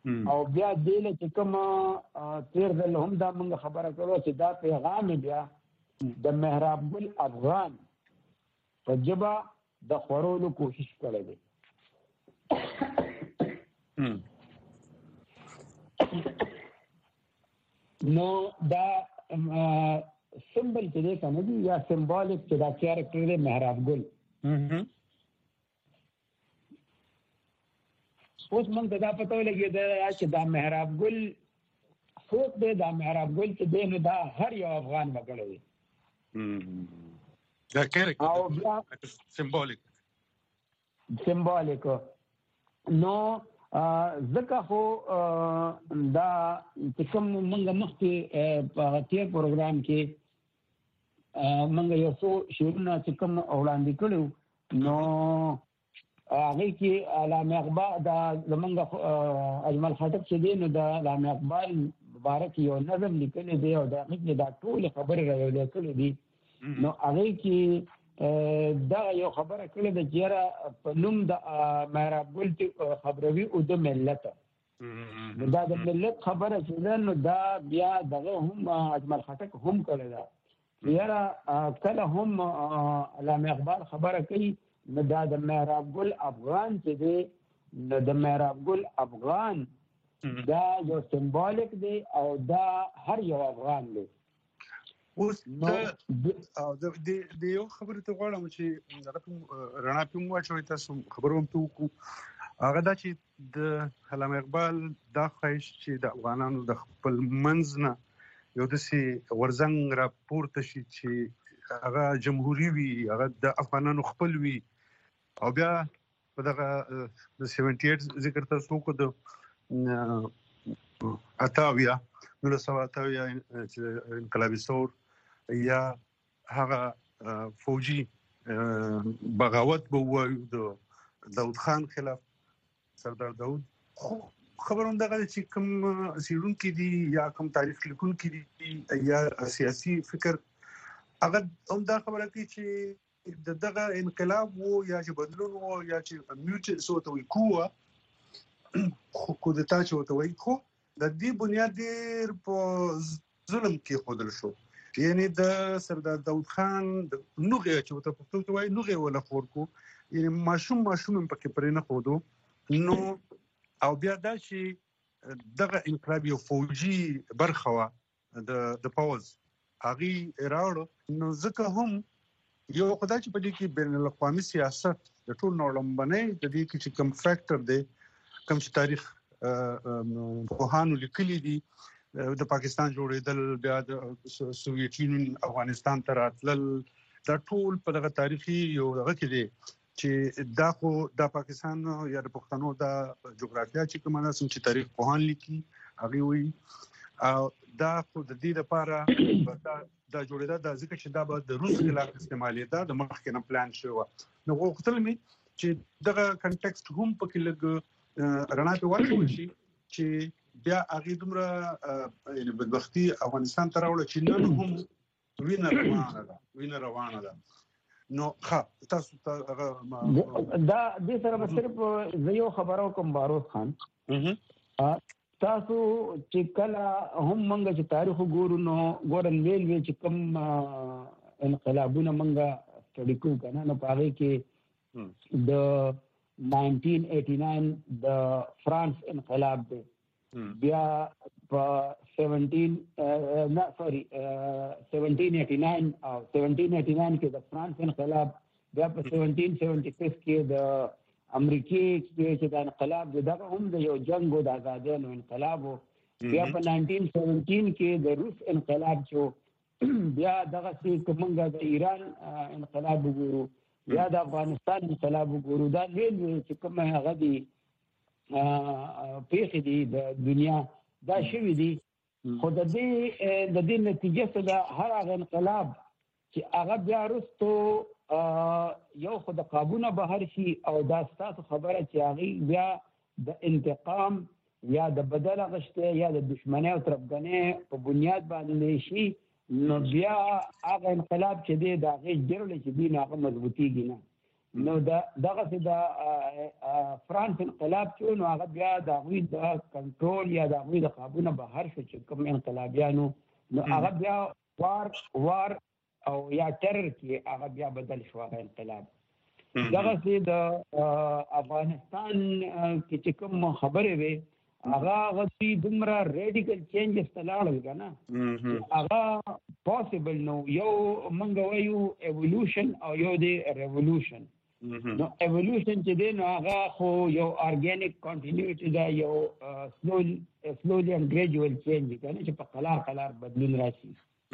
او بیا دله چې کوم تیر ځل هم دا موږ خبره کړو چې دا پیغام بیا د محراب ګل افغان په ژبه د خورولو کوشش کړی دی. نو دا سمبل چې دی کنه دی یا سمبولیک چې دا کیریکټر دی محراب ګل. اوس موږ ته دا پته ولګېده چې دا محراب ګل څوک دی. دا محراب ګل چې دی نو دا هر یو افغان وګړی دی. دا کیریکټر او بیا سمبولیک سمبولیک نو ځکه خو دا چې کوم موږ مخکې په تیر پروګرام کې موږ یو څو شعرونه چې کوم وړاندې کړو نو هغه کې علامه اقبال دا زمونږ اجمل خټک چې دی نو دا علامه اقبال مبارک یو نظم لیکلی دی او دا هغه دا ټول خبرې راوړل کړې دي. نو هغه کې دا یو خبره کړې ده چې را په نوم د محراب ګل خبروي او د ملت دا د ملت خبره چې نو دا بیا دغه هم اجمل خټک هم کړی دا یاره کله هم علامه اقبال خبره کوي نو دا د محراب ګل افغان چې دی نو د محراب ګل افغان دا یو سمبولیک دی او دا هر یو افغان دی. اوس د یو خبرې ته غواړم چې رڼا پې مو واچوئ تاسو خبرو هم ته وکړو هغه دا چې د علامه اقبال دا خواهش چې د افغانانو د خپل منځ نه یو داسې غورځنګ راپورته شي چې هغه جمهوري وي هغه د افغانانو خپل وي او بیا په دغه د سیونټي ایټ ذکر تاسو وکړو د اتاویا نولس سوه اتاویا انقلابي ثور یا هغه فوجي بغاوت به ووایو د داود خان خلاف سردار داود خو خبر هم دغه چې کوم څېړونکي دي یا کوم تاریخ لیکونکي دي یا سیاسي فکر هغه هم دا خبره کوي چې د دغه انقلاب وو یا چې بدلون وو یا چې میوټ څه ته وایي کوه کودتا چې ورته وایي خو د دې بنیاد ډېر په ظلم کې ښودل شو. یعنې د سردار داود خان نوغې چې ورته پښتو ته وایي نوغې وله خور کو یعنې ماشوم ماشوم هم پکې پرې نه ښودو نو او بیا دا چې دغه انقلاب یو فوجي برخه وه د پوځ هغې راوړو نو ځکه هم یو خدای چې په دې کې بین الاقوامي سیاست د ټول نو لومبنی د دې کې چې کوم فیکټر دی کوم چې تاریخ پوهانو لیکلي دي د پاکستان جوړېدل بیا د سوویت یونین افغانستان ته راتلل دا ټول په دغه تاریخي یو دغه کې دی چې دا خو د پاکستان یا د پښتنو د جغرافیا چې کومه نسم چې تاریخ پوهان لیکي هغه وایي او دا خو د دې لپاره دا جوړېده دا ځکه چې دا به د روس خلاف استعمالېده د مخکې نه پلان شوی وه نو غوښتل مې چې دغه کنټکسټ هم پکې لږ رڼا پې واچول شي چې بیا هغې دومره بدبختي افغانستان ته راوړه چې نن هم وینه روانه ده وینه روانه ده نو ښه تاسو ته هغه دا دې سره به صرف زه یو خبره وکړم باروز خان تاسو چې کله هم موږ چې تاریخ وګورو نو ګورن ویل وی چې کوم انقلابونه موږ سټډي کوو که نه نو په هغې کې د ناینټین ایټي ناین د فرانس انقلاب دی بیا په سیونټین نه سوري سیونټین ایټي ناین او سیونټین ایټي ناین کې د فرانس انقلاب بیا په سیونټین سیونټي سکس کې د امریکې کې چې د انقلاب دغه هم د یو جنګ و د ازادیانو انقلاب و بیا په ناینټین سیونټین کې د روس انقلاب چې بیا دغسې که موږ د ایران انقلاب وګورو یا د افغانستان انقلاب وګورو دا ویل چې کوم هغه دي پیښې دي د دنیا دا شوي دي خو د دې د دې نتیجه څه ده هر هغه انقلاب چې هغه بیا وروستو یو خو د قابونه بهر شي او دا ستاسو خبره چې هغې بیا د انتقام یا د بدل اخیستې یا د دشمنۍ او تربګنۍ په بنیاد باندې شي نو بیا هغه انقلاب چې دی د هغې جرړې چې دي نو هغه مضبوطېږي نه نو دا دغه چې د فرانس انقلاب چې نو هغه بیا د هغوی د کنټرول یا د هغوی د قابونه بهر شو چې کوم انقلابیانو نو هغه بیا وار وار او یا ټرر کې هغه بیا بدل شو هغه انقلاب. دغه چې د افغانستان کې چې کوم خبرې وي هغه غوښتي دومره ریډیکل چینجز ته لاړل که نه هغه پاسبل نو یو موږ وایو ایولیوشن او یو دی ریولوشن. نو ایولیوشن چې دی نو هغه خو یو ارګینک کانټینیوټي ده یو سلولی سلولی اینډ ګریجوال چینج دی که نه چې په قلار قلار بدلون راشي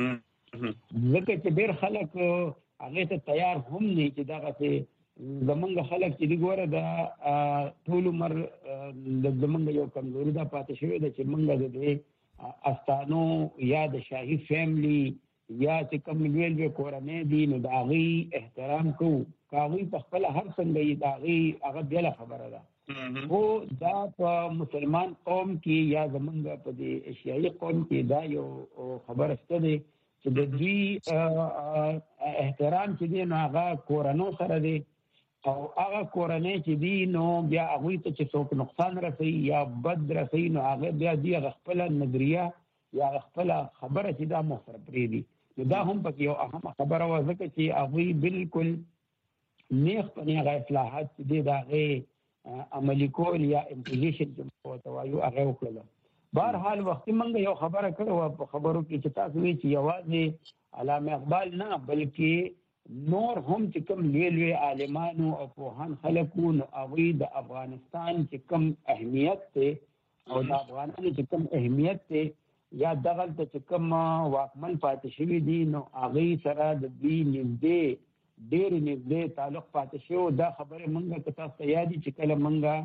ځکه چې ډېر خلک هغې ته تیار هم نه چې دغسې زمونږ خلک چې دی ګوره د ټول عمر د زمونږ یو کمزوري دا پاتې شوې ده چې مونږ د دې استانو یا د شاهي فیملی یا چې کوم لوی لوی کورنۍ دي نو د هغوی احترام کوو که هغوی په خپله هر څنګه یي د هغوی هغه بېله خبره ده خو دا په مسلمان قوم کې یا زمونږ په دې ایشیایي قوم کې دا یو خبره شته دی چې د دوی احترام چې دی نو هغه کورنو سره دی او هغه کورنۍ چې دي نو بیا هغوی ته چې څوک نقصان رسوي یا بد رسوي نو هغه بیا دوی هغه خپله نظریه یا هغه خپله خبره چې دا مخ سره پرېږدي نو دا هم پکې یو اهمه خبره وه ځکه چې هغوی بالکل نیغ په نیغه اصلاحات چې دي د هغې عملي کول یا امپوزیشن چې موږ ورته وایو هغه یې وکړله. بهرحال وختي موږ یو خبره کړې وه په خبرو کې چې تاسو وایي چې یوازې علامه اقبال نه بلکې نور هم چې کوم لوی لوی عالمانو او پوهان خلک وو نو هغوی د افغانستان چې کوم اهمیت دی او د افغانانو چې کوم اهمیت دی یا دغلته چې کوم واکمن پاتې شوي دي نو هغوی سره د دوی نږدې ډېرې نږدې تعلق پاتې شوی. دا خبرې موږ که تاسو ته یاد دي چې کله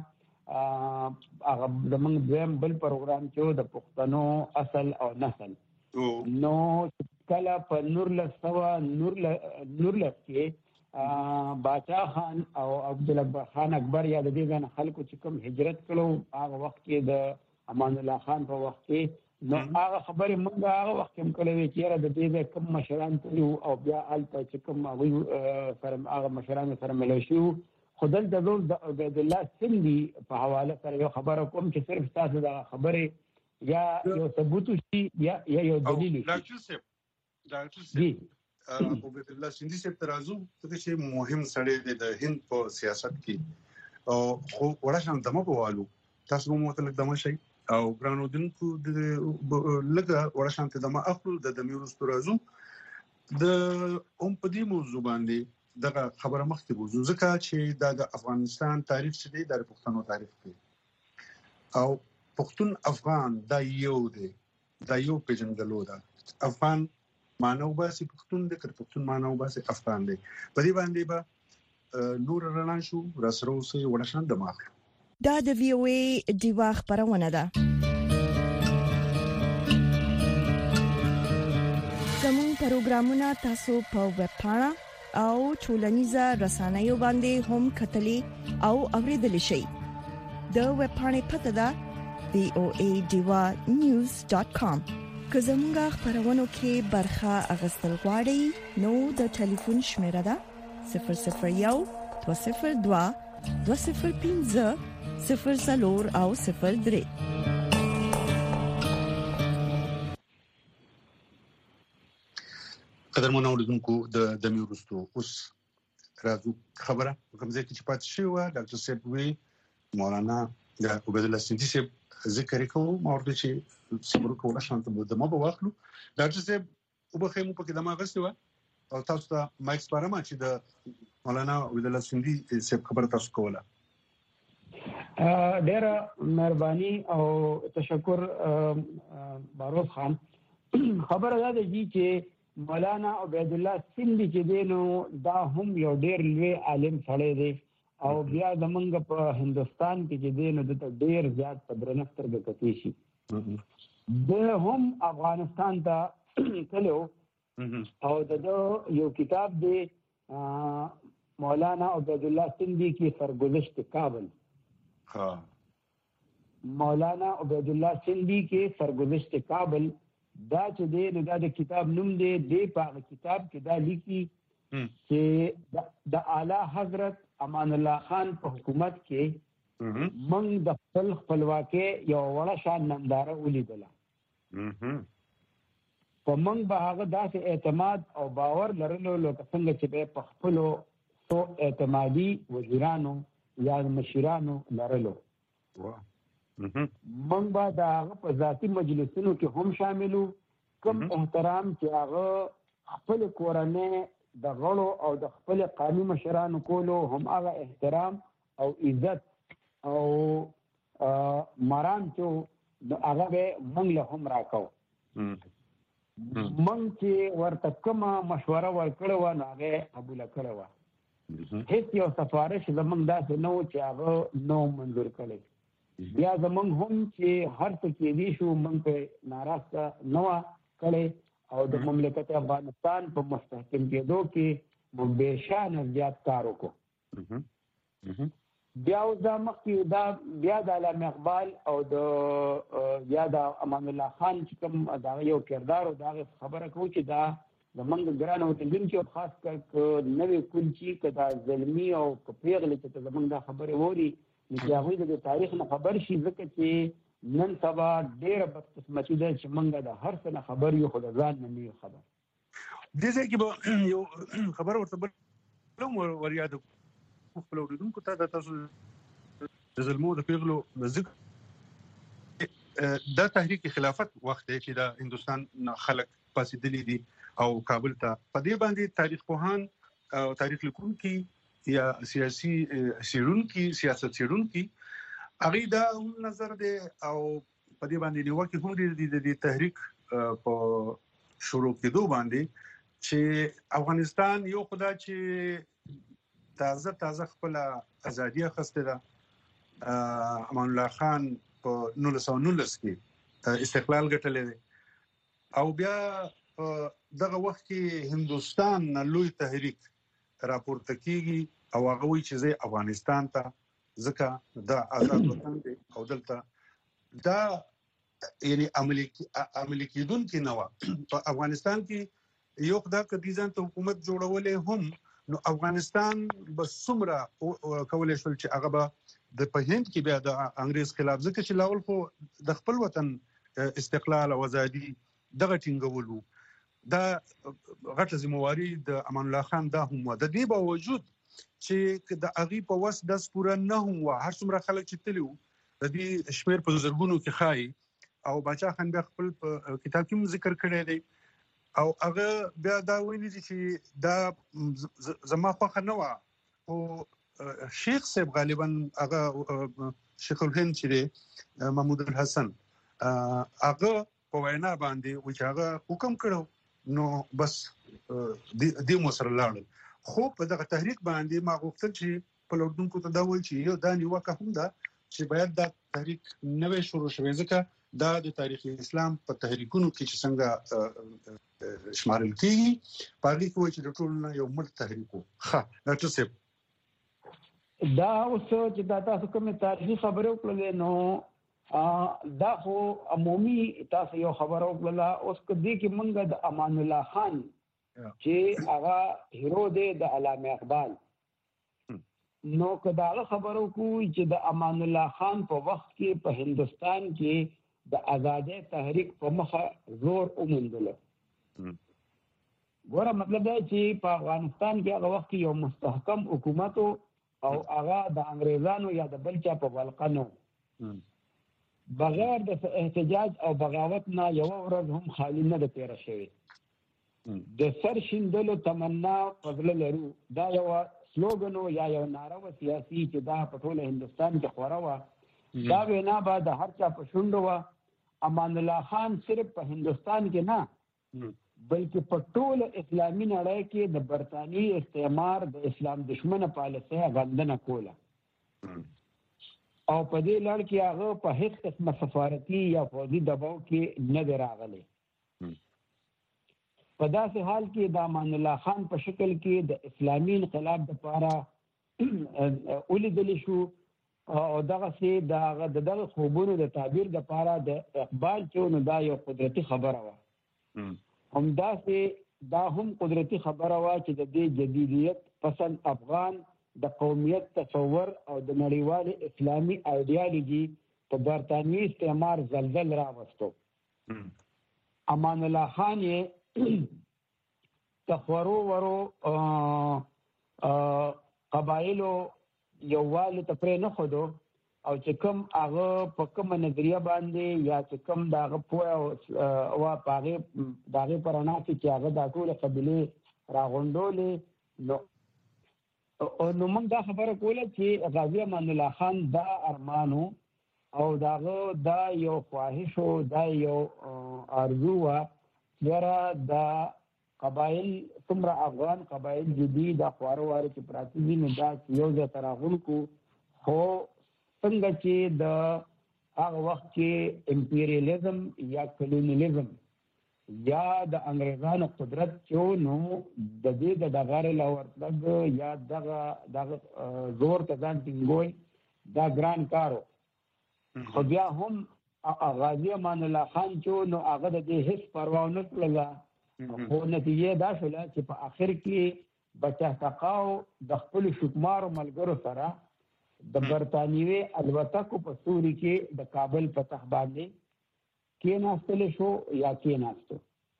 موږ هغه زموږ دویم بل پروګرام چې و د پښتنو اصل او نسل نو کله په نورلس سوه نورلس کې باچا خان او عبدالله خان اکبر یا د دې ځای نه خلکو چې کوم هجرت کړو هغه وخت کې د امان الله خان په وخت کې نو هغه خبرې موږ هغه وخت کې هم کړې وې چې یاره د دې ځای کوم مشران تللي وو او بیا هلته چې کوم هغوی سره هغه مشرانو سره ملو شوي وو. خو دلته زه د عبیدالله سندي په حواله سره یو خبره کوم چې صرف تاسو دغه خبرې یا یو ثبوت شي یا یو دلیل شي. ډاکټر صاحب ډاکټر صاحب عبیدالله سندي صاحب ته راځو ځکه چې مهم سړی دی د هند په سیاست کې او خو وړه شان دمه په والو تاسو به مو ته لږ دمه شئ او ګرانو دونکو د لږه وړه شان ته دمه اخلو د دمې وروسته راځو د هم په دې موضوع باندې دغه خبره مخکې بوزو ځکه چې دا د افغانستان تاریخ چې دی د پښتنو تاریخ دی او پښتون افغان دا یو دی دا یو پیژندګلو ده. افغان مانو باسي پښتون دی که پښتون مانو باسي افغان دی. په دې باندې به نور رڼا شو راسره اوسئ وړه شان دمه اخلو. دا د وی او ای ډیوا خبرونه ده. زموږ پروګرامونه تاسو په ویب پاڼه او ټولنیزه رسنیو باندې هم کتلی او اوریدلی شئ. د ویب پاڼې پته ده وی او ای ډیوا نیوز ډاٹ کام. که زموږ خبرونو کې برخه اخیستل غواړئ نو د ټلیفون شمیره ده صفر صفر یو دوه صفر دوه دوه صفر پنځه صفر څلور او صفر درې. قدرمن اوریدونکو د دمې وروسته اوس راځو خبره کوم ځای کې چې پاتې شوې وه ډاکټر صاحب وی مولانا عبیدالله سندي صاحب ذکر کوو ما ورته چې صبر کوو شانته دمه به واخلو. ډاکټر صاحب وبخښئ مو پکې دمه اخیستې وه او تاسو ته مایک سپارم چې د مولانا عبیدالله سندي صاحب خبره تاسو کوله. ډېره مهرباني او تشکر باروز خان. خبره دا ده چې مولانا عبیدالله سندي چې دی نو دا هم یو ډېر لوی عالم سړی دی او بیا زمونږ په هندوستان کې چې دی نو دته ډېر زیات په درنه سترګه کتلی شي. د هم افغانستان ته تللی او د ده یو کتاب دی مولانا عبیدالله سندي کې سرگذشت کابل. مولانا عبیدالله سندي کې سرگذشت کابل دا چې دی نو دا د کتاب نوم دی. دی په هغه کتاب کې دا لیکي چې د اعلی حضرت امان الله خان په حکومت کې موږ د خپل خپلواکۍ یو وړه شان ننداره ولیدله. په موږ به هغه داسې اعتماد او باور لرلو لکه څنګه چې به په خپلو څو اعتمادي وزیرانو یا مشرانو لرلو. موږ به د هغه په ذاتي مجلسونو کې هم شاملو، کوم احترام چې هغه خپل کورنۍ د غړو او د خپل قانوني مشرانو کولو هم هغه احترام او عزت او مرام چې هغه به موږ له هم راکو. موږ چې ورته کومه مشوره ورکړې وه نو هغه یې قبوله کړې وه. هېڅ یو سفارش زموږ داسې نه و چې هغه نه و منظور کړی. بیا زمونږ هم چې هر څه کېدی شو موږ په ناراسته نه وه کړې او د مملکت افغانستان په مستحکم کېدو کې موږ بېشانه زیات کار وکړو. بیا اوس دا مخکې دا بیا د علامه اقبال او د یا د امان الله خان چې کوم د هغه یو کردار او د هغې خبره کوو چې دا زمونږ ګران وطنګونکي او خاص کر نوې کونچي که دا زلمي او که پیغلې چې ته زمونږ دا خبرې واوري نو چې هغوی د تاریخ نه خبر شي، ځکه چې نن سبا ډېره بدقسمتي ده چې موږ د هر څه نه خبر یو خو د ځان نه نه یو خبر. دې ځای کې به یو خبره ورته بل هم ور یاد کړو خپلو اورېدونکو ته، د تاسو د زلمو د پیغلو ذکر دا تحریک خلافت وخت دی چې د هندوستان خلک پاسېدلي دي او کابل ته. په دې باندې تاریخ پوهان او تاریخ لیکونکي یا سیاسي څېړونکي سیاست څېړونکي هغوی دا هم نظر دی او په دې باندې نیوکې هم ډېرې دي د دې تحریک په شروع کېدو باندې چې افغانستان یو خو دا چې تازه تازه خپله ازادي اخیستې ده. امان الله خان په نولس سوه نولس کې استقلال ګټلی دی او بیا په دغه وخت کې هندوستان نه لوی تحریک راپورته کېږي او هغه وایي چې زه افغانستان ته ځکه دا آزاد وطن دی او دلته دا یعنی عملي عملي کېدونکې نه وه. په افغانستان کې یو خدا که دوی ځان ته حکومت جوړولی هم نو افغانستان به څومره کولی شول چې هغه به د په هند کې بیا د انګریز خلاف، ځکه چې لاول خو د خپل وطن استقلال او ازادي دغه ټینګول وو. دا غټه ذمہواري د امان الله خان دا هم وه. د دې باوجود چې د هغې په وس دس پوره نه هم وه، هر څومره خلک چې تللي وو د دې شمېر په زرګونو کې ښایي او باچا خان بیا خپل په کتاب کې هم ذکر کړی دی او هغه بیا دا ویلي دي چې دا زما خوښه نه وه خو شیخ صاحب غالبا هغه شیخ الهند چې دی محمود الحسن هغه په وینا باندې و چې هغه حکم کړو نو بس دې مو سره لاړل. خو په دغه تحریک باندې ما غوښتل چې په اورېدونکو ته دا ووایي چې یو دا نیوکه هم ده چې باید دا تحریک نوی شروع شوی، ځکه دا د تاریخ اسلام په تحریکونو کې چې څنګه شمارل کېږي په هغې کې وایي چې د ټولو نه یو مړ تحریک و. ښه ډاکټر صاحب دا اوس چې دا تاسو کومې تاریخي خبرې وکړلې نو دا خو عمومي تاسو یو خبره وکړله. اوس که دې کې موږ د امان الله خان چې هغه هیرو دی د علامه اقبال نو که دا هغه خبره وکړو چې د امان الله خان په وخت کې په هندوستان کې د ازادۍ تحریک په مخه زور وموندله. ګوره مطلب دی چې په افغانستان کې هغه وخت کې یو مستحکم حکومت او هغه د انګریزانو یا د بل چا په ولقه نه و. بغیر د احتجاج او بغاوت نه یوه ورځ هم خالي نه ده تېره شوې. د سر شیندلو تمنا فضله لرو دا یو سلوګن یا یو ناره وه سیاسي چې دا په ټوله هندوستان کې خوره وه. دا وینا به د هر چا په شونډو وه. امان الله خان صرف په هندوستان کې نه بلکې په ټوله اسلامي نړۍ کې د برطانوي استعمار د اسلام دشمنه پالیسۍ غندنه کوله او په دې لړ کې هغه په هیڅ قسمه سفارتي یا فوجي دباو کې نه دی راغلی. په داسې حال کې د امان الله خان په شکل کې د اسلامي انقلاب دپاره ولیدلی شو او دغسې د هغه د دغه خوبونو د تعبیر دپاره د اقبال چې نو دا یو قدرتي خبره وه. همداسې دا هم قدرتي خبره وه چې د دې جدیدیت پسند افغان د قومیت تصور او د نړیوال اسلامي ایډیالوژي په برطانوي استعمار زلزل راوستو. امان الله خان یې تخورو ورو قبایلو یووالي ته پرې نه ښودو او چې کوم هغه په کومه نظریه باندې یا چې کوم د هغه پوهه وه په هغې د هغې په رڼا کې چې هغه دا ټولې قبیلې راغونډولې نو نو موږ دا خبره کوله چې غازي امان الله خان دا ارمان او د هغه دا یو خواهش و دا یو آرزو وه چې یاره دا قبایل څومره افغان قبایل جدي دا خواره واره چې پراته دي نو دا یو ځای ته راغونډ کړو خو څنګه چې د هغه وخت کې امپیریالیزم یا کلونیلیزم یا د انګریزانو قدرت چې نو د دې د ډغارې له ورتګ یا دغه دغه زور ته ځان ټینګول دا ګران کار و خو بیا هم غازي امان الله خان چې نو هغه د دې هیڅ پروا ونه کړله خو نتیجه دا شوله چې په آخر کې بچهتقاو د خپلو شکمارو ملګرو سره د برطانوي الوتکو په سوري کې د کابل په تخت باندې کېناستلی شو یا کېناستو.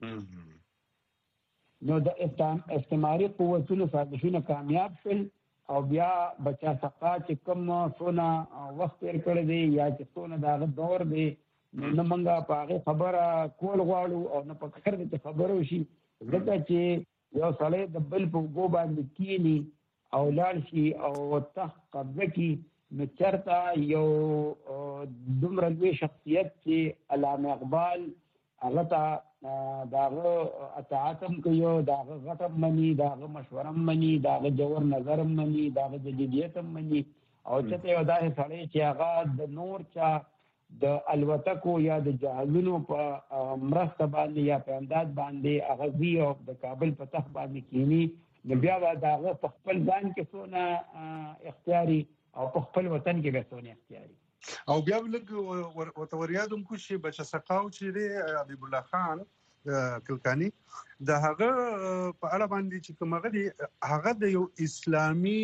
نو د استعماري قوتونو سازشونه کامیاب شول او بیا بچهتقا چې کوم څونه وخت تېر کړی دی یا چې څونه د هغه دور دی نه موږ په هغې خبره کول غواړو او نه په کار ده چې خبره وشي ځکه چې یو سړی د بل په اوږو باندې کښېني او لاړ شي او تخت قبضه کړي نو چېرته یو دومره لوی شخصیت چې علامه اقبال هغه ته د هغه اطاعت هم کوي د هغه غټ هم مني د هغه مشوره هم مني د هغه جوور نظر هم مني د هغه جدیت هم مني او چېرته یو داسې سړی چې هغه د نور چا د الوتکو یا د جهازونو په مرسته باندې یا په امداد باندې هغه ځي او د کابل په تخت باندې کښېني نو بیا به د هغه په خپل ځان کې څونه اختیاري او په خپل وطن کې به څونه اختیاري او بیا لږ ورته وریادم کو چې بچه‌سقاو چې دی حبیب الله خان کلکاني د هغه په اړه باندې چې کوم هغه دی هغه د یو اسلامي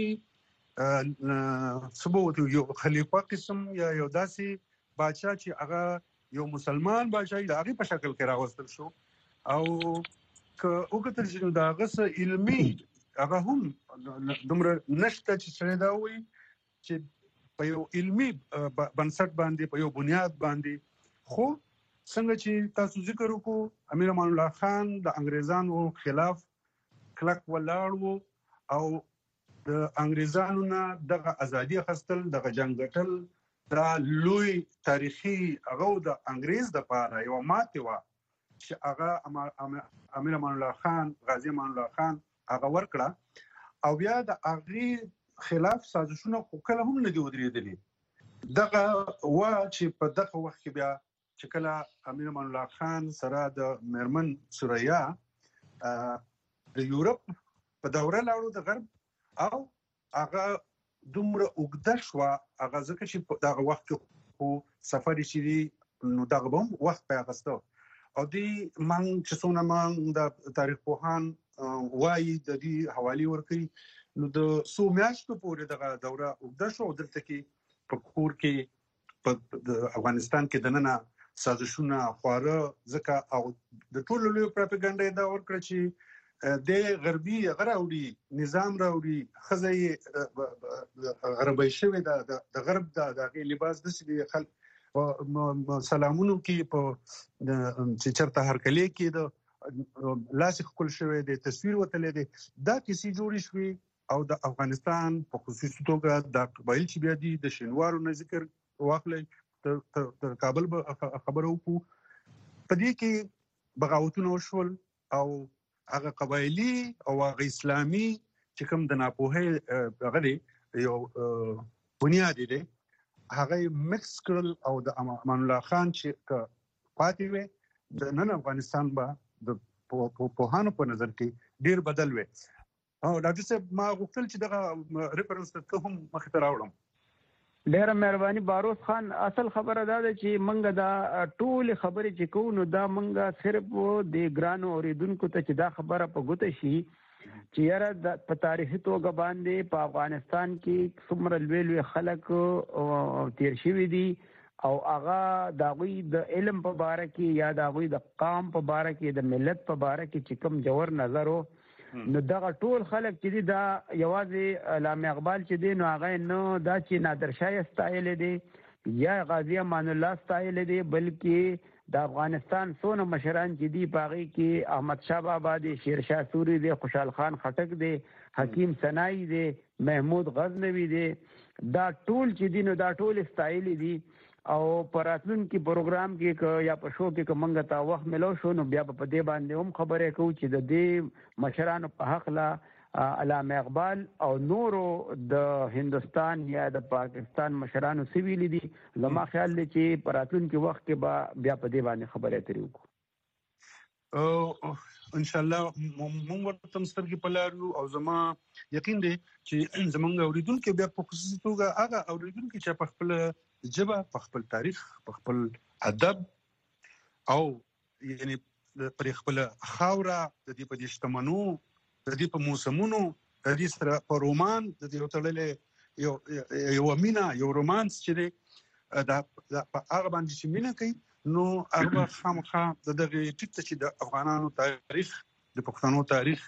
ثبوت یو خلیفہ قسم یا یو داسې باچا چې هغه یو مسلمان باچا د هغې په شکل کې راوستل شو او که وکتل چې د هغه څه علمي هغه هم دومره نشته چې سړی دا وایي چې په یو علمي بنسټ باندې په یو بنیاد باندې خو څنګه چې تاسو ذکر وکړو امیر امان الله خان د انګریزانو خلاف کلک ولاړ و او د انګریزانو نه دغه ازادي اخیستل دغه جنګ ګټل دا لوی تاریخي هغه د انګریز دپاره یوه ماتې وه چې هغه امیر امان الله خان غازي امان الله خان هغه ورکړه او بیا د هغې خلاف سازشونه خو کله هم نه دي ودرېدلي دغه وه چې په دغه وخت کې بیا چې کله امیر امان الله خان سره د میرمن سریا د یورپ په دوره لاړو د غرب او هغه دومره اوږده شوه هغه ځکه چې دغه وخت کې خو سفر یې چې دي نو دغه به هم وخت پې اخیسته او دې موږ چې څونه موږ د تاریخ پوهان وایي د دې حوالې ورکوي نو د څو میاشتو پورې دغه دوره اوږده شوه او دلته کې په کور کې په افغانستان کې دننه سازشونه خواره ځکه او د ټولو لوی پراپګنډه یې دا ورکړه چې د غربي هغه راوړي نظام راوړي ښځه یې غربۍ شوې ده د غرب د هغې لباس داسې دی خلک سلامونو کې په چې چېرته هرکلی کې د لاس یې ښکل شوی دی تصویر وتلی دی دا کیسې جوړې شوې او د افغانستان په خصوصي توګه دا قبایل چې بیا دي د شینوارو نه ذکر واخلئ تر کابل به خبره وکړو په دې کې بغاوتونه وشول او هغه قبایلي او هغه اسلامي چې کوم د ناپوهۍ هغه دی یو بنیاد دی هغه مکس کړل او د امان الله خان چې پاتې وي د نن افغانستان به د پوهانو په نظر کې ډیر بدل وي او ډاکټر صاحب ما غوښتل چې دغه ریفرنس ته هم مخې ته راوړم. ډیره مهرباني باروس خان. اصل خبره دا ده چې منګه دا ټول خبرې چې کوو نو دا منګه صرف د ګرانو اوریدونکو ته چې دا خبره په ګوته شي چې یاره د په تاریخي توګه باندې په افغانستان کې څومره لوی لوی خلک تیر شوي دي او هغه د هغوی د علم په باره کې یا د هغوی د قام په باره کې د ملت په باره کې چې کوم جوور نظر و نو دغه ټول خلک چې دي دا یوازې علامه اقبال چې دی نو هغه نه دا چې نادر شاه ستایلی دی یا غازی امان الله ستایلی دی بلکې د افغانستان څونه مشران چې دي په هغې کې احمد شاه بابا دی، شیر شاه سوري دی، خوشحال خان خټک دی، حکیم سنایی دی، محمود غزنوي دی، دا ټول چې دي نو دا ټول ستایلی دي او په راتلونکي پروګرام کې یا په شو کې که موږ ته وخت ملو شو نو بیا په دې باندې هم خبرې کوو چې د دې مشرانو په حقله علامه اقبال او نورو د هندوستان یا د پاکستان مشرانو څه ویلي دي. زما خیال دی چې په راتلونکي وخت کې به بیا په دې باندې خبرې اترې وکړو. ان شاء الله موږ ورته سترګې په لار یو او زما یقین دی چې زمونږ اوریدونکي بیا په خصوصي توګه هغه اوریدونکي چې په خپل ژبه، په خپل تاریخ، په خپل ادب او یعنی پر خپل خاوره د دې په شتمنو د دې په موسمونو د دې سره په رومان د دې تړلې یو یو مینا یو رومانس چې دی دا په هغه باندې چې مینا کوي نو هغه خامخا د دغه ټیټ چې د افغانانو تاریخ، د پښتنو تاریخ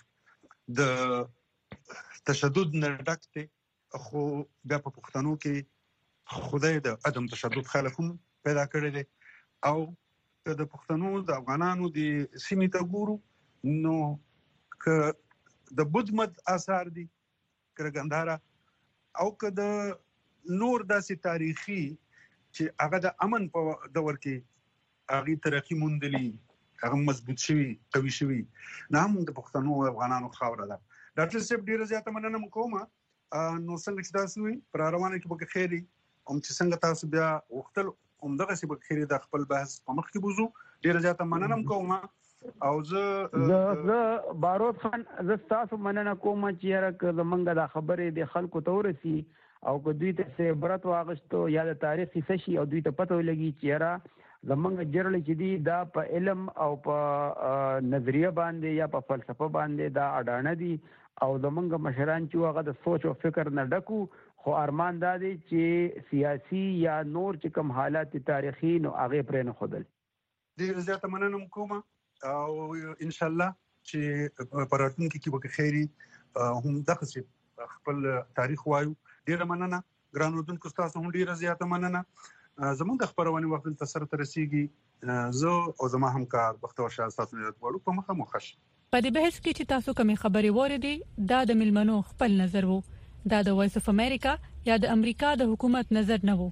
د تشدد نه ډک دی، خو بیا په پښتنو کې خدای د عدم تشدد خلک هم پیدا کړی دی او د پښتنو د افغانانو د سیمې ته ګورو نو که د بدمد آثار دي کرګندارا او که د نور داسې تاریخي چې هغه د امن په دور کې هغه ترقی موندلی، هغه مضبوط شوی، قوي شوی، نه هم د پښتنو او افغانانو خاوره ده. ډاکټر صاحب ډیره زیاته مننه کوم. نو څنګه چې تاسو وي پر روانه کې به خیری هم چې څنګه تاسو بیا وختل هم دغه سی به خیری د خپل بحث په مخ کې بوزو. ډیره زیاته مننه کوم او زه زه بارود خان زه تاسو مننه کوم چې یاره که زمونږ دا خبرې د خلکو ته ورسي او که دوی ته څه عبرت واغشتو یا د تاریخ کیسه شي او دوی ته پته ولګي چې یاره زمونږ جرړې چې دي دا په علم او په نظریه باندې یا په فلسفه باندې دا اډانه دي او زمونږ مشران چې هغه د سوچ او فکر نه ډکو خو ارمان دا دی چې سیاسي یا نور چې کوم حالات تاریخي نو هغې پرې نه ښودل. ډېره زیاته مننه کوم او ان شاء الله چې په راتلونکي کې به خیری هم دغه خپل تاریخ وایو. ډیره مننه ګران اردوونکو، تاسو هم ډیره زیاته مننه. زموږ د خبرونې وخت دلته سره ته رسیږي. زه او زما همکار بختور شاه تاسو نه غواړو په مخه مخش په دې بحث کې چې تاسو کومې خبرې وریدي دا د ملمنو خپل نظر وو، دا د وایس اف امریکا یا د امریکا د حکومت نظر نه وو.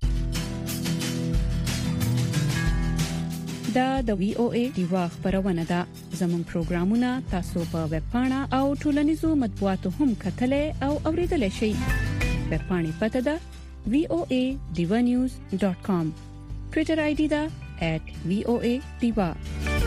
دا د وی او ای دیوا خبرونه ده. زموږ پروګرامونه تاسو په ویب پاڼه او ټولنیزو مطبوعاتو هم کتلې او اوریدلای شئ. ویب پاڼې پته ده وی او ای دیوا نیوز ډاٹ کام. ټوئیټر آی ډی ده ایٹ وی او ای دیوا.